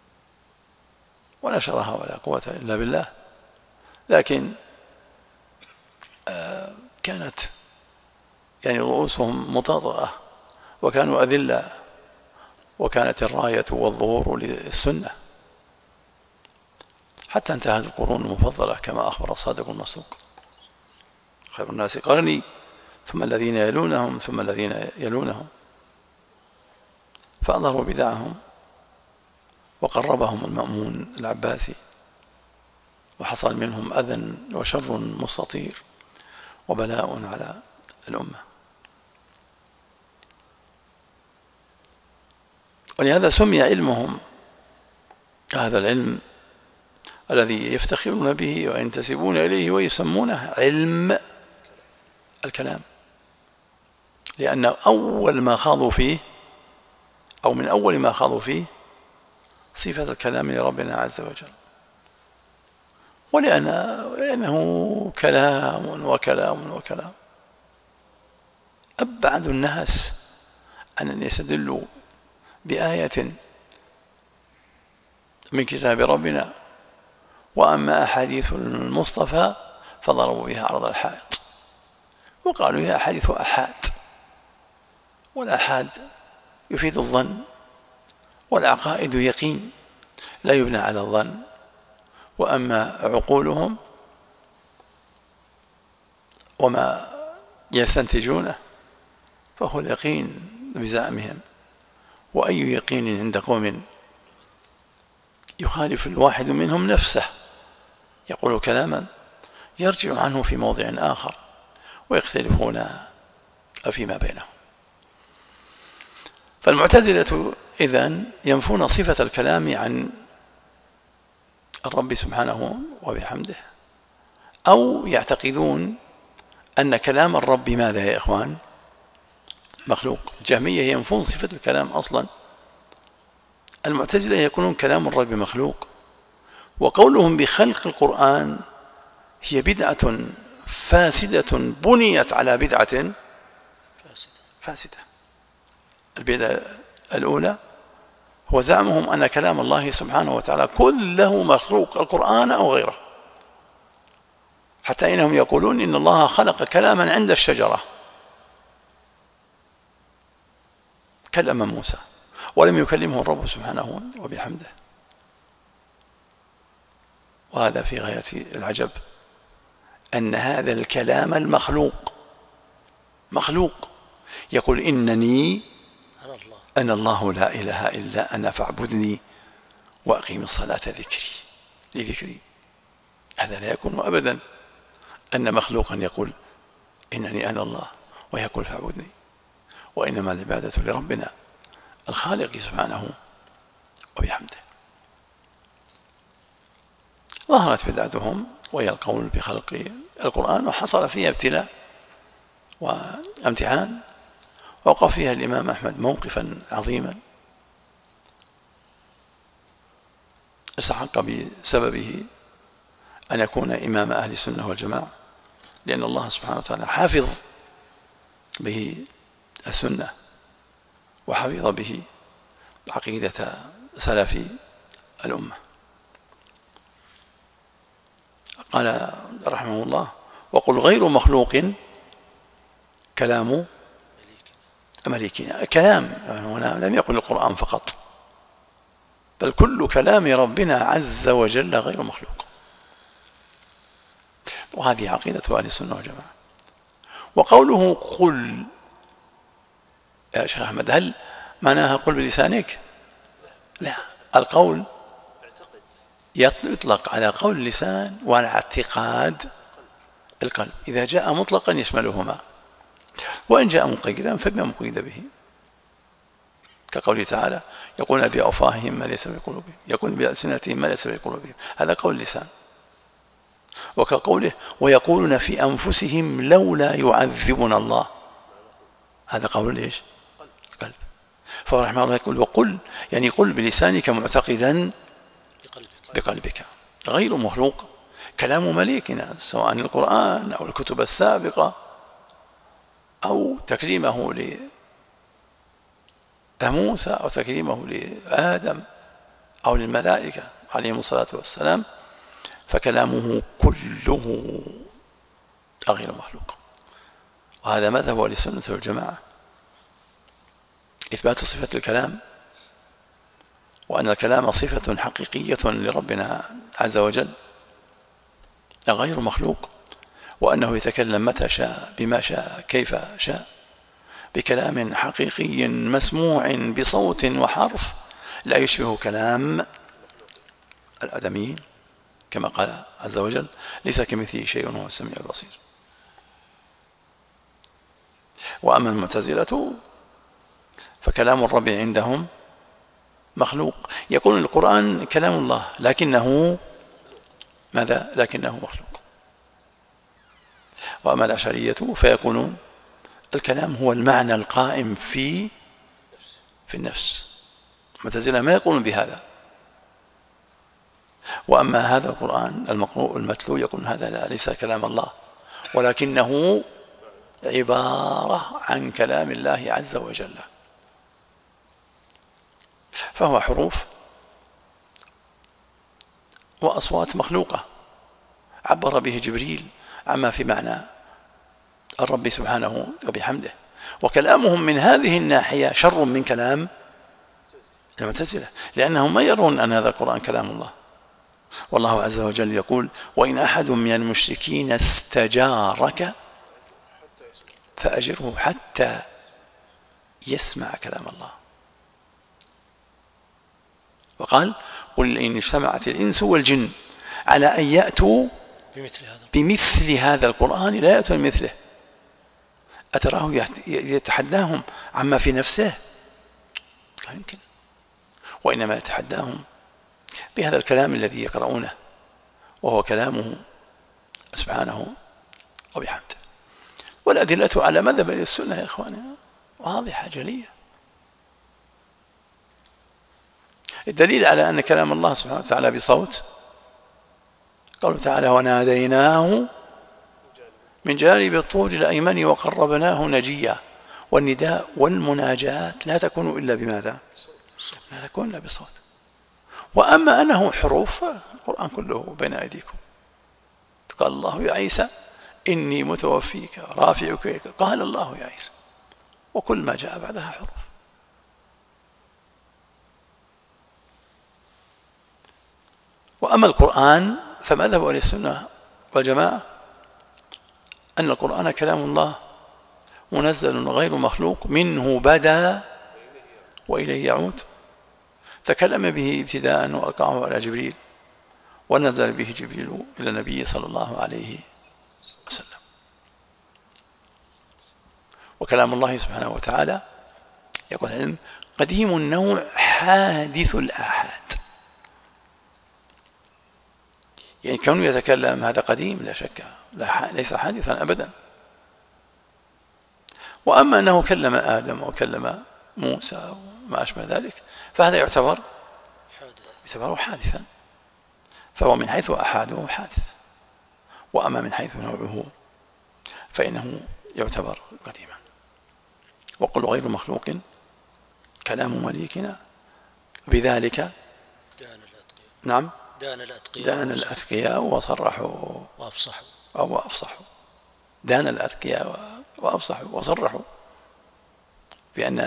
Speaker 2: ونشرها ولا قوة إلا بالله، لكن كانت يعني رؤوسهم مطاطئة وكانوا أذلة، وكانت الراية والظهور للسنة حتى انتهت القرون المفضلة كما أخبر الصادق المصدوق: خير الناس قرني ثم الذين يلونهم ثم الذين يلونهم. فأظهروا بدعهم وقربهم المأمون العباسي، وحصل منهم أذى وشر مستطير وبلاء على الأمة. ولهذا سمي علمهم هذا العلم الذي يفتخرون به وينتسبون إليه ويسمونه علم الكلام، لأن أول ما خاضوا فيه أو من أول ما خاضوا فيه صفة الكلام لربنا عز وجل، ولأنه كلام وكلام وكلام. أبعد الناس أن يستدلوا بآية من كتاب ربنا، وأما أحاديث المصطفى فضربوا بها عرض الحائط وقالوا هي أحاديث أحاد، والأحاد يفيد الظن، والعقائد يقين لا يبنى على الظن. وأما عقولهم وما يستنتجونه فهو اليقين بزعمهم، وأي يقين عند قوم يخالف الواحد منهم نفسه يقول كلاما يرجع عنه في موضع آخر ويختلفون فيما بينهم. فالمعتزلة إذن ينفون صفة الكلام عن الرب سبحانه وبحمده، أو يعتقدون أن كلام الرب ماذا يا إخوان؟ مخلوق. الجهمية ينفون صفة الكلام أصلا، المعتزلة يقولون كلام الرب مخلوق. وقولهم بخلق القرآن هي بدعة فاسدة بنيت على بدعة فاسدة. البدعة الأولى هو زعمهم أن كلام الله سبحانه وتعالى كله مخلوق، القرآن أو غيره، حتى إنهم يقولون إن الله خلق كلاما عند الشجرة، كلم موسى ولم يكلمه الرب سبحانه وبحمده. وهذا في غاية العجب أن هذا الكلام المخلوق مخلوق يقول إنني أنا الله لا إله إلا أنا فاعبدني وأقيم الصلاة لذكري. هذا لا يكون أبدا أن مخلوقا يقول إنني أنا الله ويقول فاعبدني، وإنما العبادة لربنا الخالق سبحانه وبحمده. ظهرت بدعتهم وهي القول بخلق القرآن، وحصل فيها ابتلاء وامتحان، ووقف فيها الإمام أحمد موقفا عظيما استحق بسببه أن يكون إمام أهل السنة والجماعة، لأن الله سبحانه وتعالى حافظ به السنة وحفظ به عقيدة سلف الأمة. قال رحمه الله: وقل غير مخلوق كلام مليكنا. كلام هنا لم يقل القرآن فقط، بل كل كلام ربنا عز وجل غير مخلوق، وهذه عقيدة أهل السنة والجماعة. وقوله قل يا شيخ أحمد، هل معناها قل بلسانك؟ لا، القول يطلق على قول اللسان وعلى اعتقاد القلب، إذا جاء مطلقا يشملهما، وإن جاء مقيدا فبما مقيد به، كقوله تعالى: يقولون بأفواههم ما ليس في قلوبهم، يقولون بألسنتهم ما ليس في قلوبهم، هذا قول اللسان. وكقوله: ويقولون في أنفسهم لولا يعذبنا الله، هذا قول ليش؟ القلب. فرحمه الله يقول: وقل يعني قل بلسانك معتقدا بقلبك غير مخلوق، كلام مليكنا، سواء القرآن أو الكتب السابقة أو تكليمه لموسى أو تكليمه لآدم أو للملائكة عليهم الصلاة والسلام، فكلامه كله غير مخلوق. وهذا مذهب أهل السنة والجماعة، إثبات صفة الكلام، وأن الكلام صفة حقيقية لربنا عز وجل غير مخلوق، وأنه يتكلم متى شاء بما شاء كيف شاء بكلام حقيقي مسموع بصوت وحرف لا يشبه كلام الآدميين، كما قال عز وجل: ليس كمثله شيء وهو السميع البصير. وأما المعتزلة فكلام الرب عندهم مخلوق، يقول القرآن كلام الله لكنه ماذا؟ لكنه مخلوق. وأما الأشعرية فيقولون الكلام هو المعنى القائم في النفس. المعتزلة ما يقولون بهذا. وأما هذا القرآن المقروء المتلو يقول هذا لا، ليس كلام الله، ولكنه عبارة عن كلام الله عز وجل، فهو حروف وأصوات مخلوقة عبر به جبريل عما في معنى الرب سبحانه وبحمده. وكلامهم من هذه الناحية شر من كلام المعتزلة، لأنهم ما يرون أن هذا القرآن كلام الله. والله عز وجل يقول: وإن أحد من المشركين استجارك فأجره حتى يسمع كلام الله. وقال: قل إن اجتمعت الإنس والجن على أن يأتوا بمثل هذا القرآن لا يأتون مثله. أتراه يتحداهم عما في نفسه؟ لا يمكن. وإنما يتحداهم بهذا الكلام الذي يقرؤونه، وهو كلامه سبحانه وبحمده. والأدلة على مذهب السنة يا إخواني واضحة جلية. الدليل على أن كلام الله سبحانه وتعالى بصوت قوله تعالى: وناديناه من جانب الطور الأيمن وقربناه نجيا. والنداء والمناجات لا تكون إلا بماذا؟ لا تكون إلا بصوت. وأما أنه حروف، القرآن كله بين أيديكم. قال الله يا عيسى إني متوفيك رافعك، قال الله يا عيسى، وكل ما جاء بعدها حروف. وأما القرآن فمذهب أهل السنة والجماعة أن القرآن كلام الله منزل غير مخلوق، منه بدا وإليه يعود. تكلم به ابتداء وألقاه على جبريل، ونزل به جبريل إلى النبي صلى الله عليه وسلم. وكلام الله سبحانه وتعالى يقول العلم قديم النوع حادث الآحاد، يعني كونه يتكلم هذا قديم لا شك، ليس حادثا أبدا. وأما أنه كلم آدم وكلم موسى وما أشبه ذلك فهذا يعتبر حادثا، فهو من حيث أحاده حادث، وأما من حيث نوعه فإنه يعتبر قديما. وقل غير مخلوق كلام مليكنا بذلك نعم دان الأتقياء وصرحوا وأفصحوا دان الأتقياء وأفصحوا وصرحوا بأن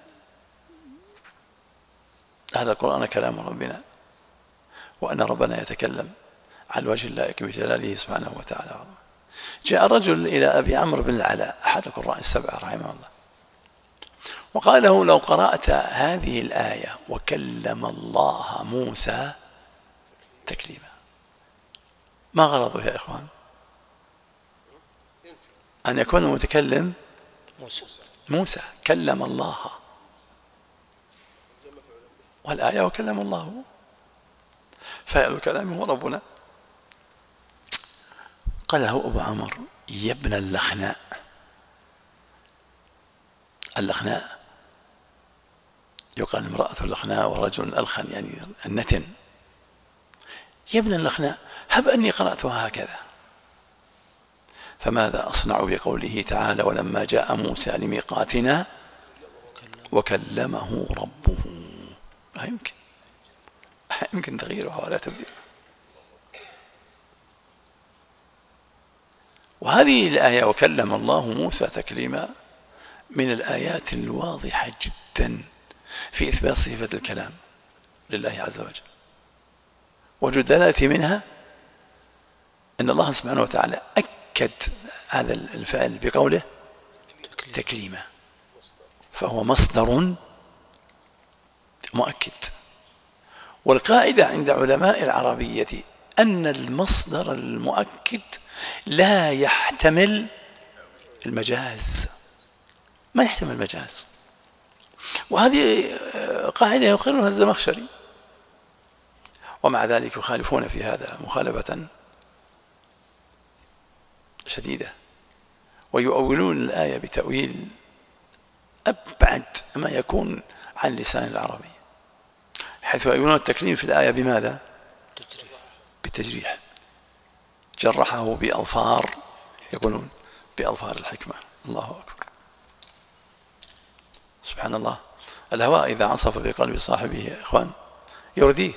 Speaker 2: هذا القرآن كلام ربنا، وأن ربنا يتكلم على الوجه اللائق بجلاله سبحانه وتعالى. جاء رجل إلى أبي عمرو بن العلاء أحد القراء السبعة رحمه الله، وقال له لو قرأت هذه الآية وكلم الله موسى تكليما، ما غرضه يا إخوان؟ أن يكون المتكلم موسى كلم الله، والآية وكلم الله، فاعل الكلام هو ربنا. قال له أبو عمرو يا ابن اللخناء، اللخناء يقال امرأة اللخناء ورجل ألخن يعني النتن، يا ابن اللخناء هب أني قرأتها هكذا، فماذا أصنع بقوله تعالى ولما جاء موسى لميقاتنا وكلمه ربه؟ يمكن تغييرها ولا تبديلها. وهذه الآية وكلم الله موسى تكليما من الآيات الواضحة جدا في إثبات صفة الكلام لله عز وجل، وجدلالة منها أن الله سبحانه وتعالى أكد هذا الفعل بقوله تكليما، فهو مصدر مؤكد. والقاعدة عند علماء العربية أن المصدر المؤكد لا يحتمل المجاز، ما يحتمل المجاز، وهذه قاعدة يقررها الزمخشري، ومع ذلك يخالفون في هذا مخالفة شديدة، ويؤولون الآية بتأويل أبعد ما يكون عن لسان العربي، حيث يؤولون التكليم في الآية بماذا؟ بالتجريح، جرحه بأظفار، يقولون بأظفار الحكمة. الله أكبر، سبحان الله. الهواء إذا عصف بقلب صاحبه يا إخوان يرديه،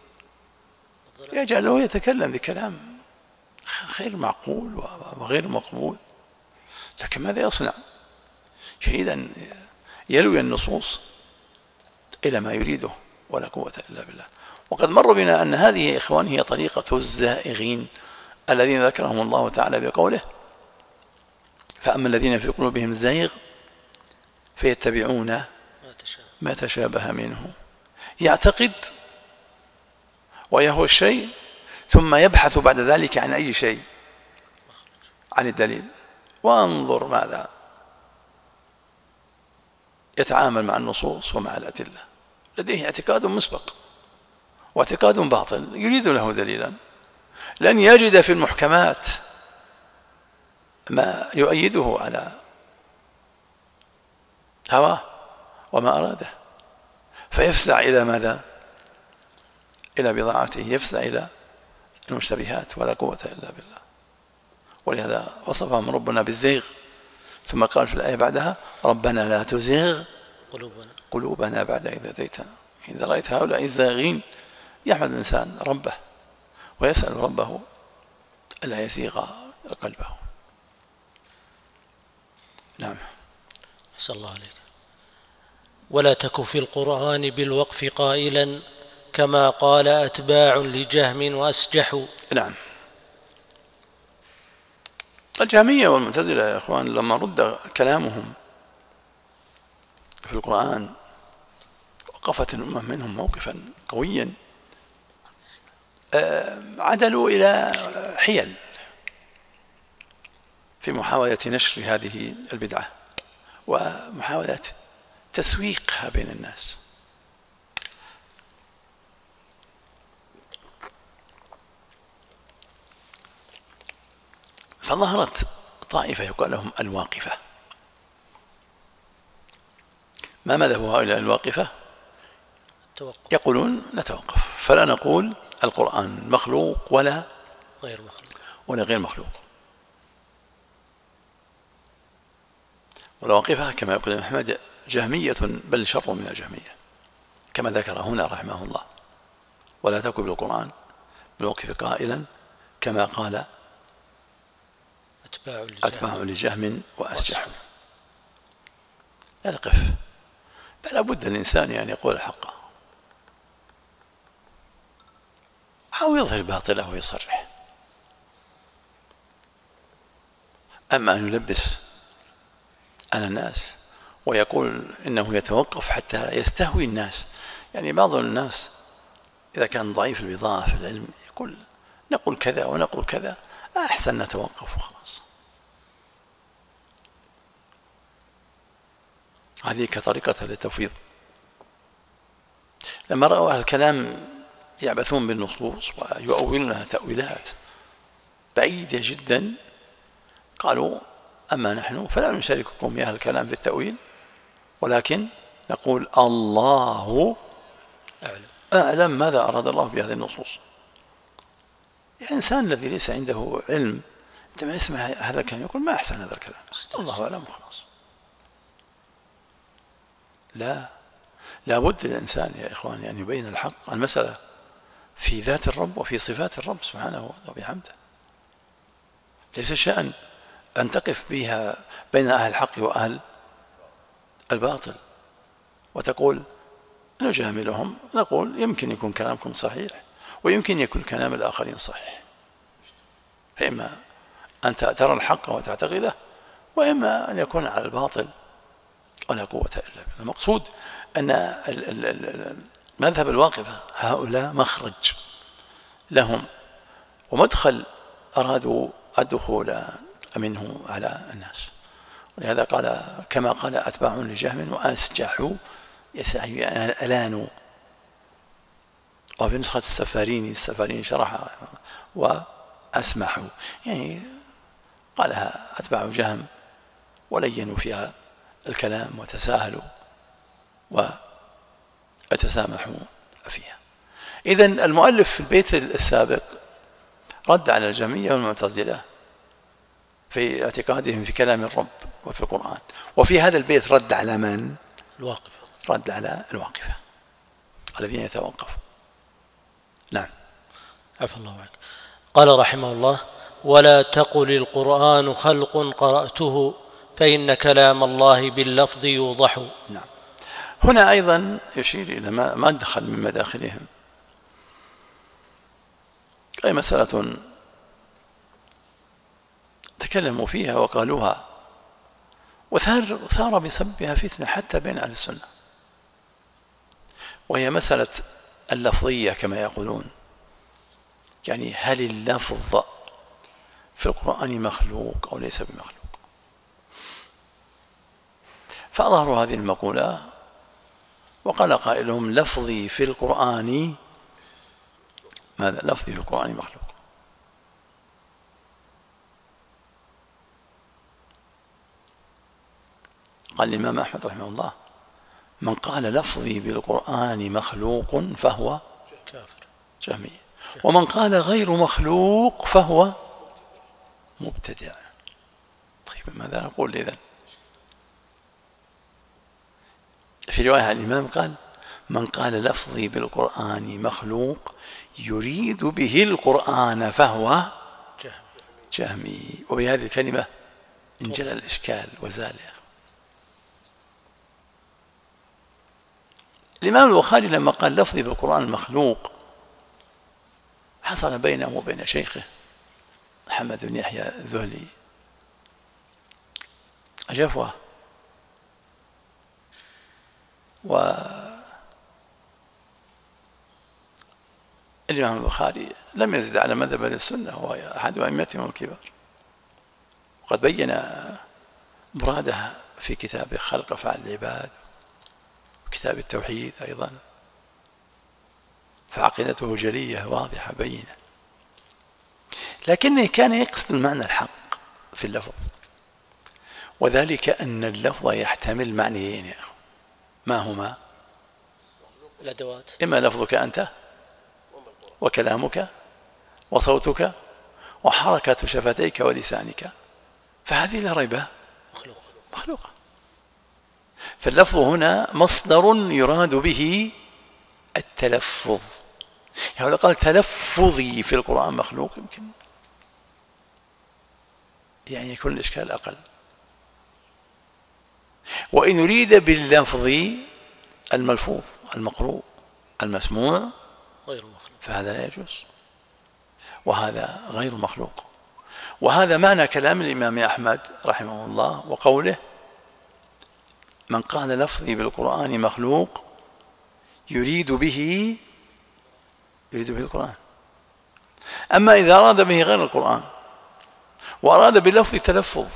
Speaker 2: يجعله يتكلم بكلام غير معقول وغير مقبول، لكن ماذا يصنع؟ يريد أن يلوي النصوص إلى ما يريده، ولا قوة إلا بالله. وقد مر بنا أن هذه يا إخوان هي طريقة الزائغين الذين ذكرهم الله تعالى بقوله فأما الذين في قلوبهم زيغ فيتبعون ما تشابه منه، يعتقد ويهوى الشيء ثم يبحث بعد ذلك عن أي شيء، عن الدليل، وانظر ماذا يتعامل مع النصوص ومع الأدلة، لديه اعتقاد مسبق واعتقاد باطل يريد له دليلا، لن يجد في المحكمات ما يؤيده على هواه وما أراده، فيفزع إلى ماذا؟ إلى بضاعته، يفزع إلى المشتبهات، ولا قوة إلا بالله. ولهذا وصفهم ربنا بالزيغ، ثم قال في الآية بعدها ربنا لا تزغ قلوبنا بعد إذ هديتنا. إذا رأيت هؤلاء الزاغين يحمد الإنسان ربه ويسأل ربه ألا يزيغ قلبه. نعم.
Speaker 3: أحسن الله عليك. ولا تك في القرآن بالوقف قائلا كما قال أتباع لجهم وأسجحوا.
Speaker 2: نعم. الجهمية والمعتزلة يا إخوان لما رد كلامهم في القرآن وقفت الأمة منهم موقفا قويا، عدلوا إلى حيل في محاولة نشر هذه البدعة ومحاولة تسويقها بين الناس. فظهرت طائفة يقال لهم الواقفة. ما مذهب هؤلاء الواقفة؟ يقولون نتوقف، فلا نقول القرآن مخلوق ولا غير مخلوق. والواقفة كما يقول أحمد جهمية، بل شر من الجهمية كما ذكر هنا رحمه الله. ولا تكن بالقرآن بالوقف قائلا كما قال أتباع لجهم وأسجحوا. لا تقف، بل لابد الإنسان أن يقول الحق أو يظهر باطله ويصرح. أما أن يلبس على الناس ويقول إنه يتوقف حتى يستهوي الناس، يعني بعض الناس إذا كان ضعيف البضاعة في العلم يقول نقول كذا ونقول كذا، أحسن نتوقف وخلاص. هذه كطريقة للتفويض. لما رأوا أهل الكلام يعبثون بالنصوص ويؤولونها تأويلات بعيدة جدا، قالوا أما نحن فلا نشارككم يا أهل الكلام بالتأويل، ولكن نقول الله أعلم ماذا أراد الله بهذه النصوص. يعني الإنسان الذي ليس عنده علم عندما يسمع هذا الكلام يقول ما أحسن هذا الكلام، الله أعلم خلاص. لا بد الإنسان يا إخواني أن يبين الحق. المسألة في ذات الرب وفي صفات الرب سبحانه وبحمده. ليس شأن أن تقف بها بين أهل الحق وأهل الباطل وتقول نجاملهم، نقول يمكن يكون كلامكم صحيح ويمكن يكون كلام الآخرين صحيح، فإما أن ترى الحق وتعتقده وإما أن يكون على الباطل ولا قوة إلا بالله. المقصود أن مذهب الواقفة هؤلاء مخرج لهم ومدخل أرادوا الدخول منه على الناس، ولهذا قال كما قال أتباع لجهم وأسجحوا يسعي ألانوا. وفي نسخة السفاريني شرحها وأسمحوا، يعني قالها أتباع جهم ولينوا فيها الكلام وتساهلوا وتسامحوا فيها. إذن المؤلف في البيت السابق رد على الجهمية والمعتزلة في اعتقادهم في كلام الرب وفي القرآن، وفي هذا البيت رد على من؟
Speaker 3: الواقفة.
Speaker 2: رد على الواقفة الذين يتوقفوا. نعم.
Speaker 3: عفى الله عنك. قال رحمه الله: ولا تقل القرآن خلق قرأته فإن كلام الله باللفظ يوضح.
Speaker 2: نعم. هنا أيضا يشير إلى ما دخل من مداخلهم، أي مسألة تكلموا فيها وقالوها وثار بسببها فتنة حتى بين أهل السنة، وهي مسألة اللفظية كما يقولون، يعني هل اللفظ في القرآن مخلوق أو ليس بمخلوق؟ فأظهروا هذه المقولة وقال قائلهم لفظي في القرآن ماذا؟ لفظي في القرآن مخلوق. قال الإمام أحمد رحمه الله: من قال لفظي بالقرآن مخلوق فهو
Speaker 3: كافر
Speaker 2: جهمي، ومن قال غير مخلوق فهو مبتدع. طيب ماذا نقول إذن؟ في رواية الإمام قال: من قال لفظي بالقرآن مخلوق يريد به القرآن فهو جهمي. وبهذه الكلمة انجلى الإشكال وزال. الإمام البخاري لما قال لفظي بالقرآن مخلوق حصل بينه وبين شيخه محمد بن يحيى الذهلي جفوة، الإمام البخاري لم يزد على مذهب أهل السنة، وهو أحد أئمتهم الكبار، وقد بين مراده في كتاب خلق أفعال العباد وكتاب التوحيد أيضا، فعقيدته جلية واضحة بينة، لكنه كان يقصد المعنى الحق في اللفظ، وذلك أن اللفظ يحتمل معنيين يا أخوة. ما هما؟
Speaker 3: الأدوات،
Speaker 2: إما لفظك أنت وكلامك وصوتك وحركة شفتيك ولسانك، فهذه لا ريب مخلوقة. فاللفظ هنا مصدر يراد به التلفظ، يعني لو قال تلفظي في القرآن مخلوق يمكن يعني يكون الإشكال أقل. وإن يريد باللفظ الملفوظ المقروء المسموع
Speaker 3: غير مخلوق،
Speaker 2: فهذا لا يجوز، وهذا غير مخلوق. وهذا معنى كلام الإمام أحمد رحمه الله وقوله: من قال لفظي بالقرآن مخلوق يريد به القرآن. أما إذا أراد به غير القرآن وأراد بلفظ التلفظ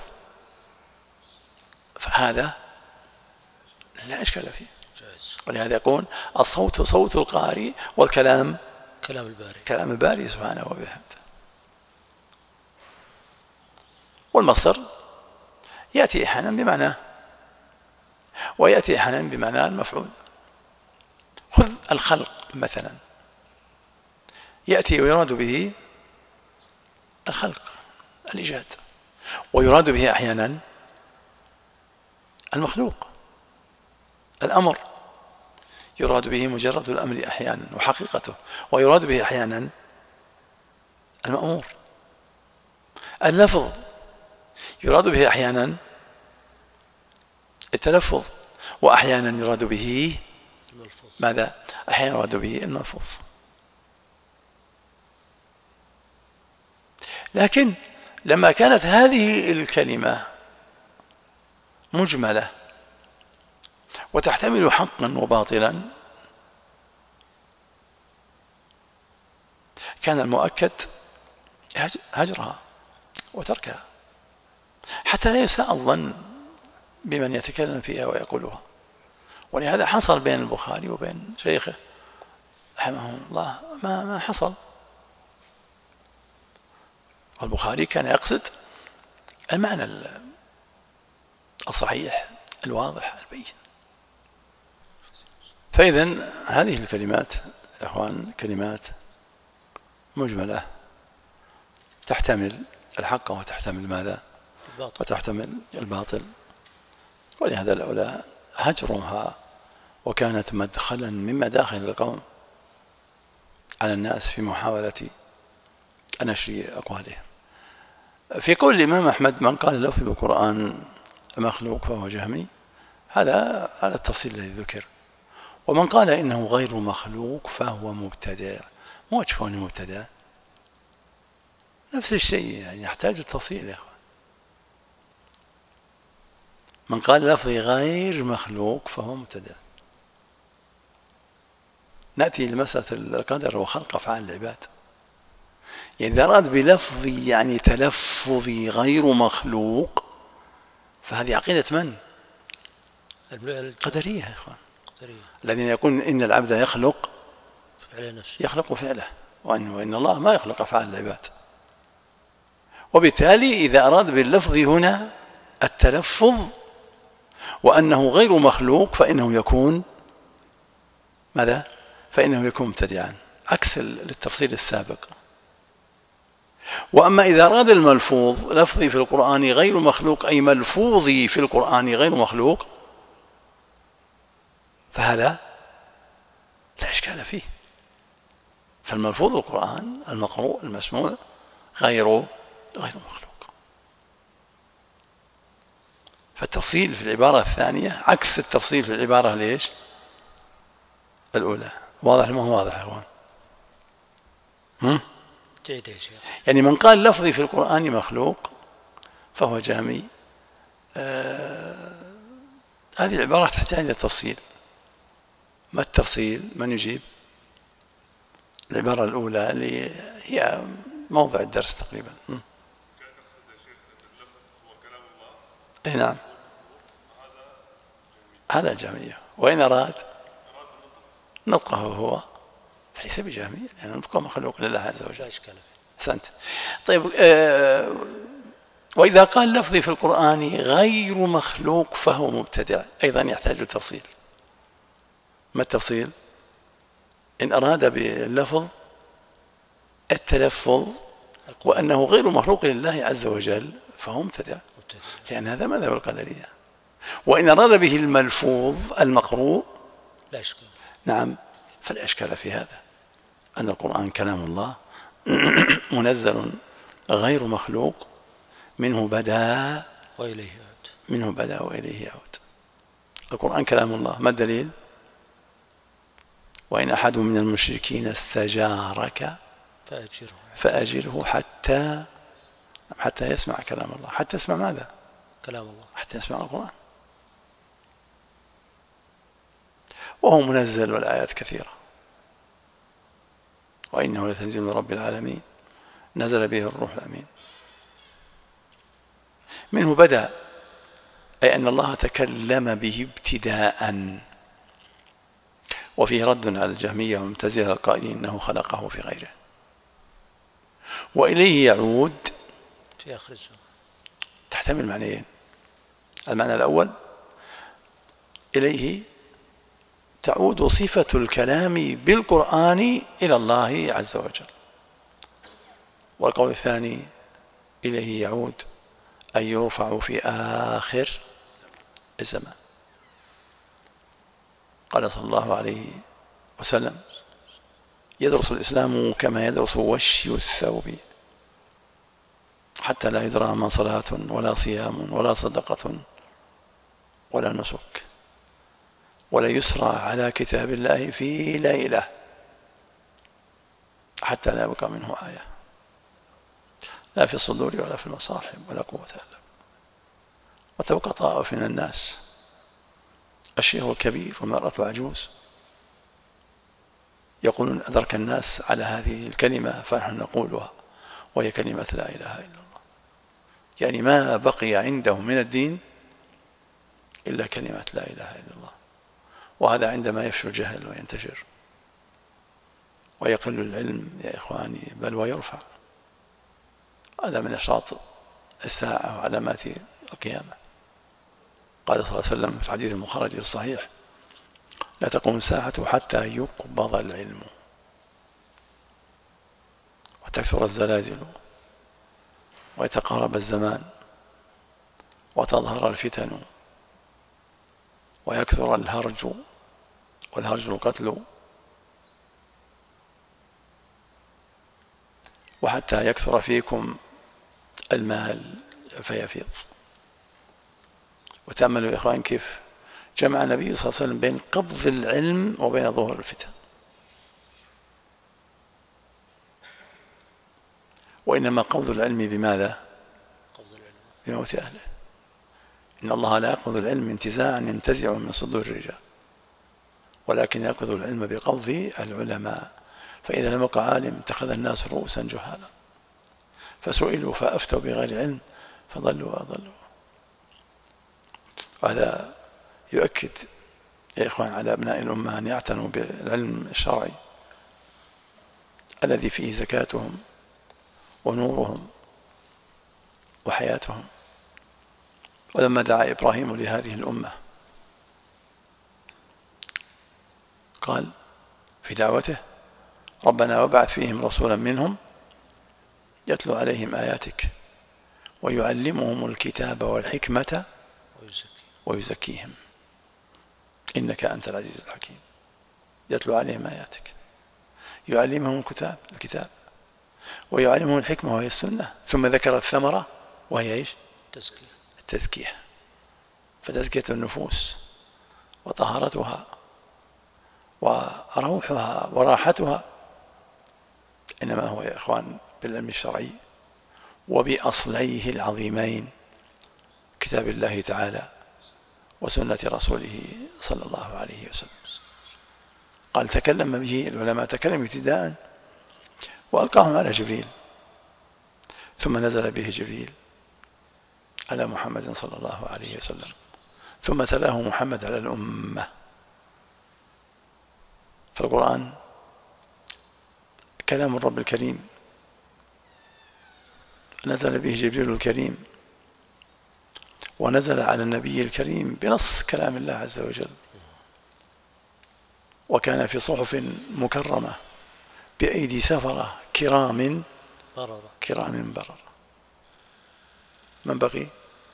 Speaker 2: فهذا لا إشكال فيه. ولهذا يقول: الصوت صوت القارئ والكلام كلام الباري سبحانه وبحمده. والمصدر يأتي أحيانا بمعناه ويأتي أحيانا بمعنى المفعول. خذ الخلق مثلا، يأتي ويراد به الخلق الإيجاد، ويراد به أحيانا المخلوق الأمر، يراد به مجرد الأمر أحيانا وحقيقته، ويراد به أحيانا المأمور. اللفظ يراد به أحيانا التلفظ، وأحيانا يراد به ماذا؟ أحيانا يراد به الملفوظ. لكن لما كانت هذه الكلمة مجملة وتحتمل حقا وباطلا كان المؤكد هجرها وتركها حتى لا يساء الظن بمن يتكلم فيها ويقولها. ولهذا حصل بين البخاري وبين شيخه رحمه الله ما حصل. والبخاري كان يقصد المعنى الصحيح الواضح البين. فإذا هذه الكلمات يا أخوان كلمات مجملة تحتمل الحق وتحتمل ماذا؟ وتحتمل الباطل. ولهذا الأولى هجرها، وكانت مدخلا من مداخل القوم على الناس في محاولة نشر أقوالهم. في قول الإمام أحمد: من قال لفظ بالقرآن مخلوق فهو جهمي، هذا على التفصيل الذي ذكر. ومن قال إنه غير مخلوق فهو مبتدع. مو كونه مبتدع، نفس الشيء، يعني يحتاج التفصيل يا أخوان. من قال لفظي غير مخلوق فهو مبتدع. نأتي لمسألة القدر وخلق أفعال العباد. يعني إذا أراد بلفظي يعني تلفظي غير مخلوق فهذه عقيدة من؟ القدرية يا إخوان، الذين يقولون إن العبد يخلق فعله، وإن الله ما يخلق أفعال العباد. وبالتالي إذا أراد باللفظ هنا التلفظ وأنه غير مخلوق فإنه يكون ماذا؟ فإنه يكون مبتدعا، عكس للتفصيل السابق. وأما إذا أراد الملفوظ لفظي في القرآن غير مخلوق أي ملفوظي في القرآن غير مخلوق فهذا لا إشكال فيه. فالملفوظ القرآن المقروء المسموع غير مخلوق. فالتفصيل في العبارة الثانية عكس التفصيل في العبارة ليش؟ الأولى. واضح ما هو واضح يا أخوان؟ يعني من قال لفظي في القرآن مخلوق فهو جهمي، هذه العبارة تحتاج إلى التفصيل. ما التفصيل؟ من يجيب؟ العبارة الأولى اللي هي موضع الدرس تقريبا. اي نعم، هذا جهمية. وإن أراد نطقه هو فليس بجهمية، لأن نطقه مخلوق لله عز وجل. أحسنت. طيب، وإذا قال لفظي في القرآن غير مخلوق فهو مبتدع، أيضا يحتاج تفصيل. ما التفصيل؟ إن أراد باللفظ التلفظ وأنه غير مخلوق لله عز وجل فهو مبتدع، لأن هذا مذهب القدرية. وإن أراد به الملفوظ المقروء
Speaker 3: لا إشكال،
Speaker 2: نعم، فلا إشكال في هذا، أن القرآن كلام الله منزل غير مخلوق، منه بدأ وإليه يعود. القرآن كلام الله. ما الدليل؟ وإن أحد من المشركين استجارك فأجره حتى يسمع كلام الله. حتى يسمع ماذا؟
Speaker 3: كلام الله،
Speaker 2: حتى يسمع القرآن. وهو منزل والآيات كثيرة. وإنه لتنزيل من رب العالمين نزل به الروح الأمين. منه بدأ، أي أن الله تكلم به ابتداء. وفيه رد على الجهمية والمعتزلة القائلين أنه خلقه في غيره. وإليه يعود
Speaker 3: في آخر الزمان،
Speaker 2: تحتمل معنيين. المعنى الأول إليه تعود صفة الكلام بالقرآن إلى الله عز وجل. والقول الثاني إليه يعود أن يرفع في آخر الزمان. قال صلى الله عليه وسلم: يدرس الإسلام كما يدرس وشي الثوب، حتى لا يدرى ما صلاة ولا صيام ولا صدقة ولا نسك، ولا يسرى على كتاب الله في ليلة حتى لا يبقى منه آية، لا في الصدور ولا في المصاحب ولا قوة إلا بالله. وتبقى طائف من الناس، الشيخ الكبير والمرأة العجوز، يقولون أدرك الناس على هذه الكلمة فنحن نقولها، وهي كلمة لا إله إلا الله. يعني ما بقي عندهم من الدين إلا كلمة لا إله إلا الله. وهذا عندما يفشو الجهل وينتشر ويقل العلم يا إخواني، بل ويرفع. هذا من أشراط الساعة وعلامات القيامة. قال صلى الله عليه وسلم في الحديث المخرج في الصحيح: لا تقوم الساعة حتى يقبض العلم وتكثر الزلازل ويتقارب الزمان وتظهر الفتن ويكثر الهرج، والهرج القتل، وحتى يكثر فيكم المال فيفيض. وتأملوا يا إخوان كيف جمع النبي صلى الله عليه وسلم بين قبض العلم وبين ظهور الفتن. وإنما قبض العلم بماذا؟ بموت أهله. إن الله لا يقبض العلم انتزاعا ينتزع من صدور الرجال، ولكن يقبض العلم بقبض العلماء. فإذا لم يبق عالم اتخذ الناس رؤوسا جهالا، فسئلوا فأفتوا بغير علم فضلوا وأضلوا. وهذا يؤكد يا إخوان على أبناء الأمة أن يعتنوا بالعلم الشرعي الذي فيه زكاتهم ونورهم وحياتهم. ولما دعا إبراهيم لهذه الأمة قال في دعوته: ربنا وابعث فيهم رسولا منهم يتلو عليهم آياتك ويعلمهم الكتاب والحكمة ويزكيهم إنك أنت العزيز الحكيم. يتلو عليهم آياتك، يعلمهم الكتاب ويعلمهم الحكمة وهي السنة، ثم ذكر الثمرة وهي إيش؟ التزكية. فتزكية النفوس وطهارتها وروحها وراحتها إنما هو يا إخوان بالعلم الشرعي وبأصليه العظيمين، كتاب الله تعالى وسنة رسوله صلى الله عليه وسلم. قال تكلم به العلماء، تكلم ابتداء وألقاهم على جبريل، ثم نزل به جبريل على محمد صلى الله عليه وسلم، ثم تلاه محمد على الأمة. فالقرآن كلام الرب الكريم، نزل به جبريل الكريم، ونزل على النبي الكريم بنص كلام الله عز وجل، وكان في صحف مكرمة بأيدي سفرة كرام بررة. من بقي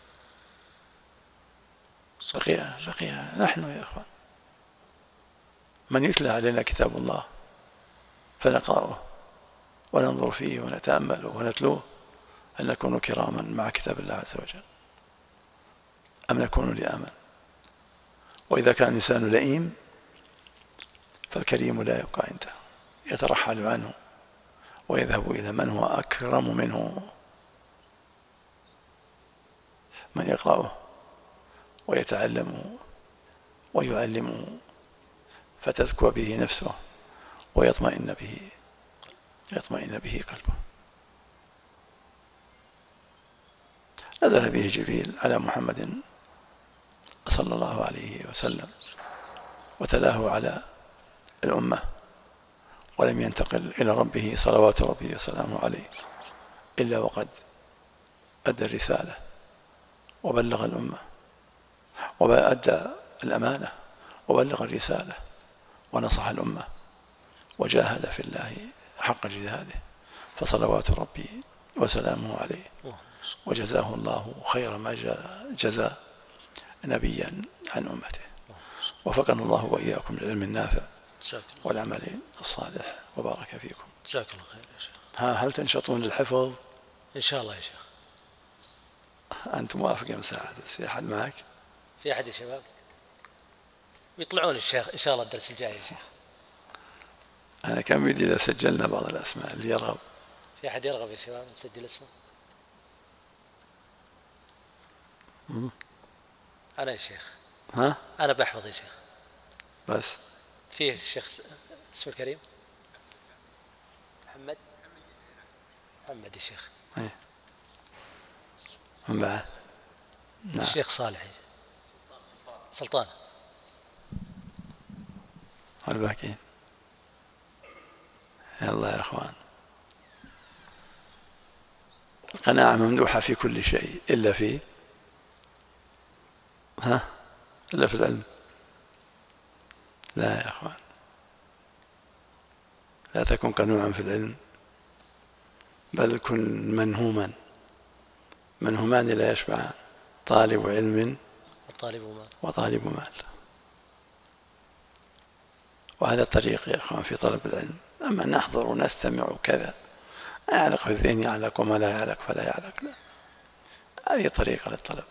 Speaker 2: نحن يا أخوان، من يتلى علينا كتاب الله فنقرأه وننظر فيه ونتأمله ونتلوه، أن نكون كراما مع كتاب الله عز وجل أم نكون لئاما. وإذا كان الإنسان لئيم فالكريم لا يبقى عنده، يترحل عنه ويذهب إلى من هو أكرم منه، من يقرأه ويتعلمه ويعلمه فتزكو به نفسه ويطمئن به قلبه. نزل به جبريل على محمد صلى الله عليه وسلم وتلاه على الأمة، ولم ينتقل إلى ربه صلوات ربه وسلامه عليه إلا وقد أدى الرسالة وبلغ الأمة وأدى الأمانة وبلغ الرسالة ونصح الأمة وجاهد في الله حق جهاده، فصلوات ربي وسلامه عليه، وجزاه الله خير ما جزى نبيا عن أمته. وفقنا الله وإياكم للعلم النافع والعمل الصالح، وبارك فيكم.
Speaker 3: جزاك الله خير يا شيخ.
Speaker 2: هل تنشطون للحفظ؟
Speaker 3: إن شاء الله يا شيخ.
Speaker 2: أنت موافق يا مساعد؟ في أحد معك؟
Speaker 3: في أحد يا شباب يطلعون الشيخ إن شاء الله الدرس الجاي يا شيخ.
Speaker 2: أنا كان بدي إذا سجلنا بعض الأسماء اللي يرغب.
Speaker 3: في أحد يرغب يا شباب نسجل اسمه؟ أنا يا شيخ. أنا بحفظ يا شيخ.
Speaker 2: بس
Speaker 3: فيه الشيخ اسمه الكريم محمد يا شيخ.
Speaker 2: من بعد؟
Speaker 3: نعم. الشيخ صالح سلطان.
Speaker 2: والباقيين يلا يا أخوان، القناعة ممدوحة في كل شيء إلا في إلا في العلم. لا يا أخوان، لا تكن قنوعا في العلم، بل كن منهومان لا يشبعان، طالب علم وطالب مال. وهذا الطريق يا أخوان في طلب العلم. أما نحضر ونستمع كذا، ما يعلق في الذهن يعلق، وما لا يعلق فلا يعلق، لا، هذه طريقة للطلب.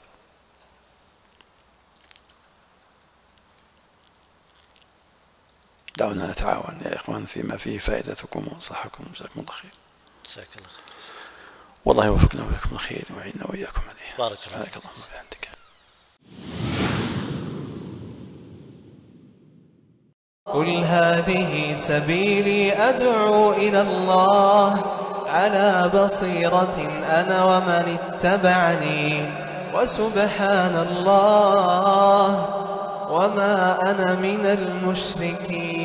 Speaker 2: دعونا نتعاون يا إخوان فيما فيه فائدتكم وصحكم، جزاكم الله خير.
Speaker 3: جزاك الله خير.
Speaker 2: والله يوفقنا وإياكم الخير ويعيننا وإياكم عليه.
Speaker 3: بارك الله
Speaker 2: وبحمدك.
Speaker 1: قل هذه سبيلي أدعو إلى الله على بصيرة أنا ومن اتبعني، وسبحان الله وما أنا من المشركين.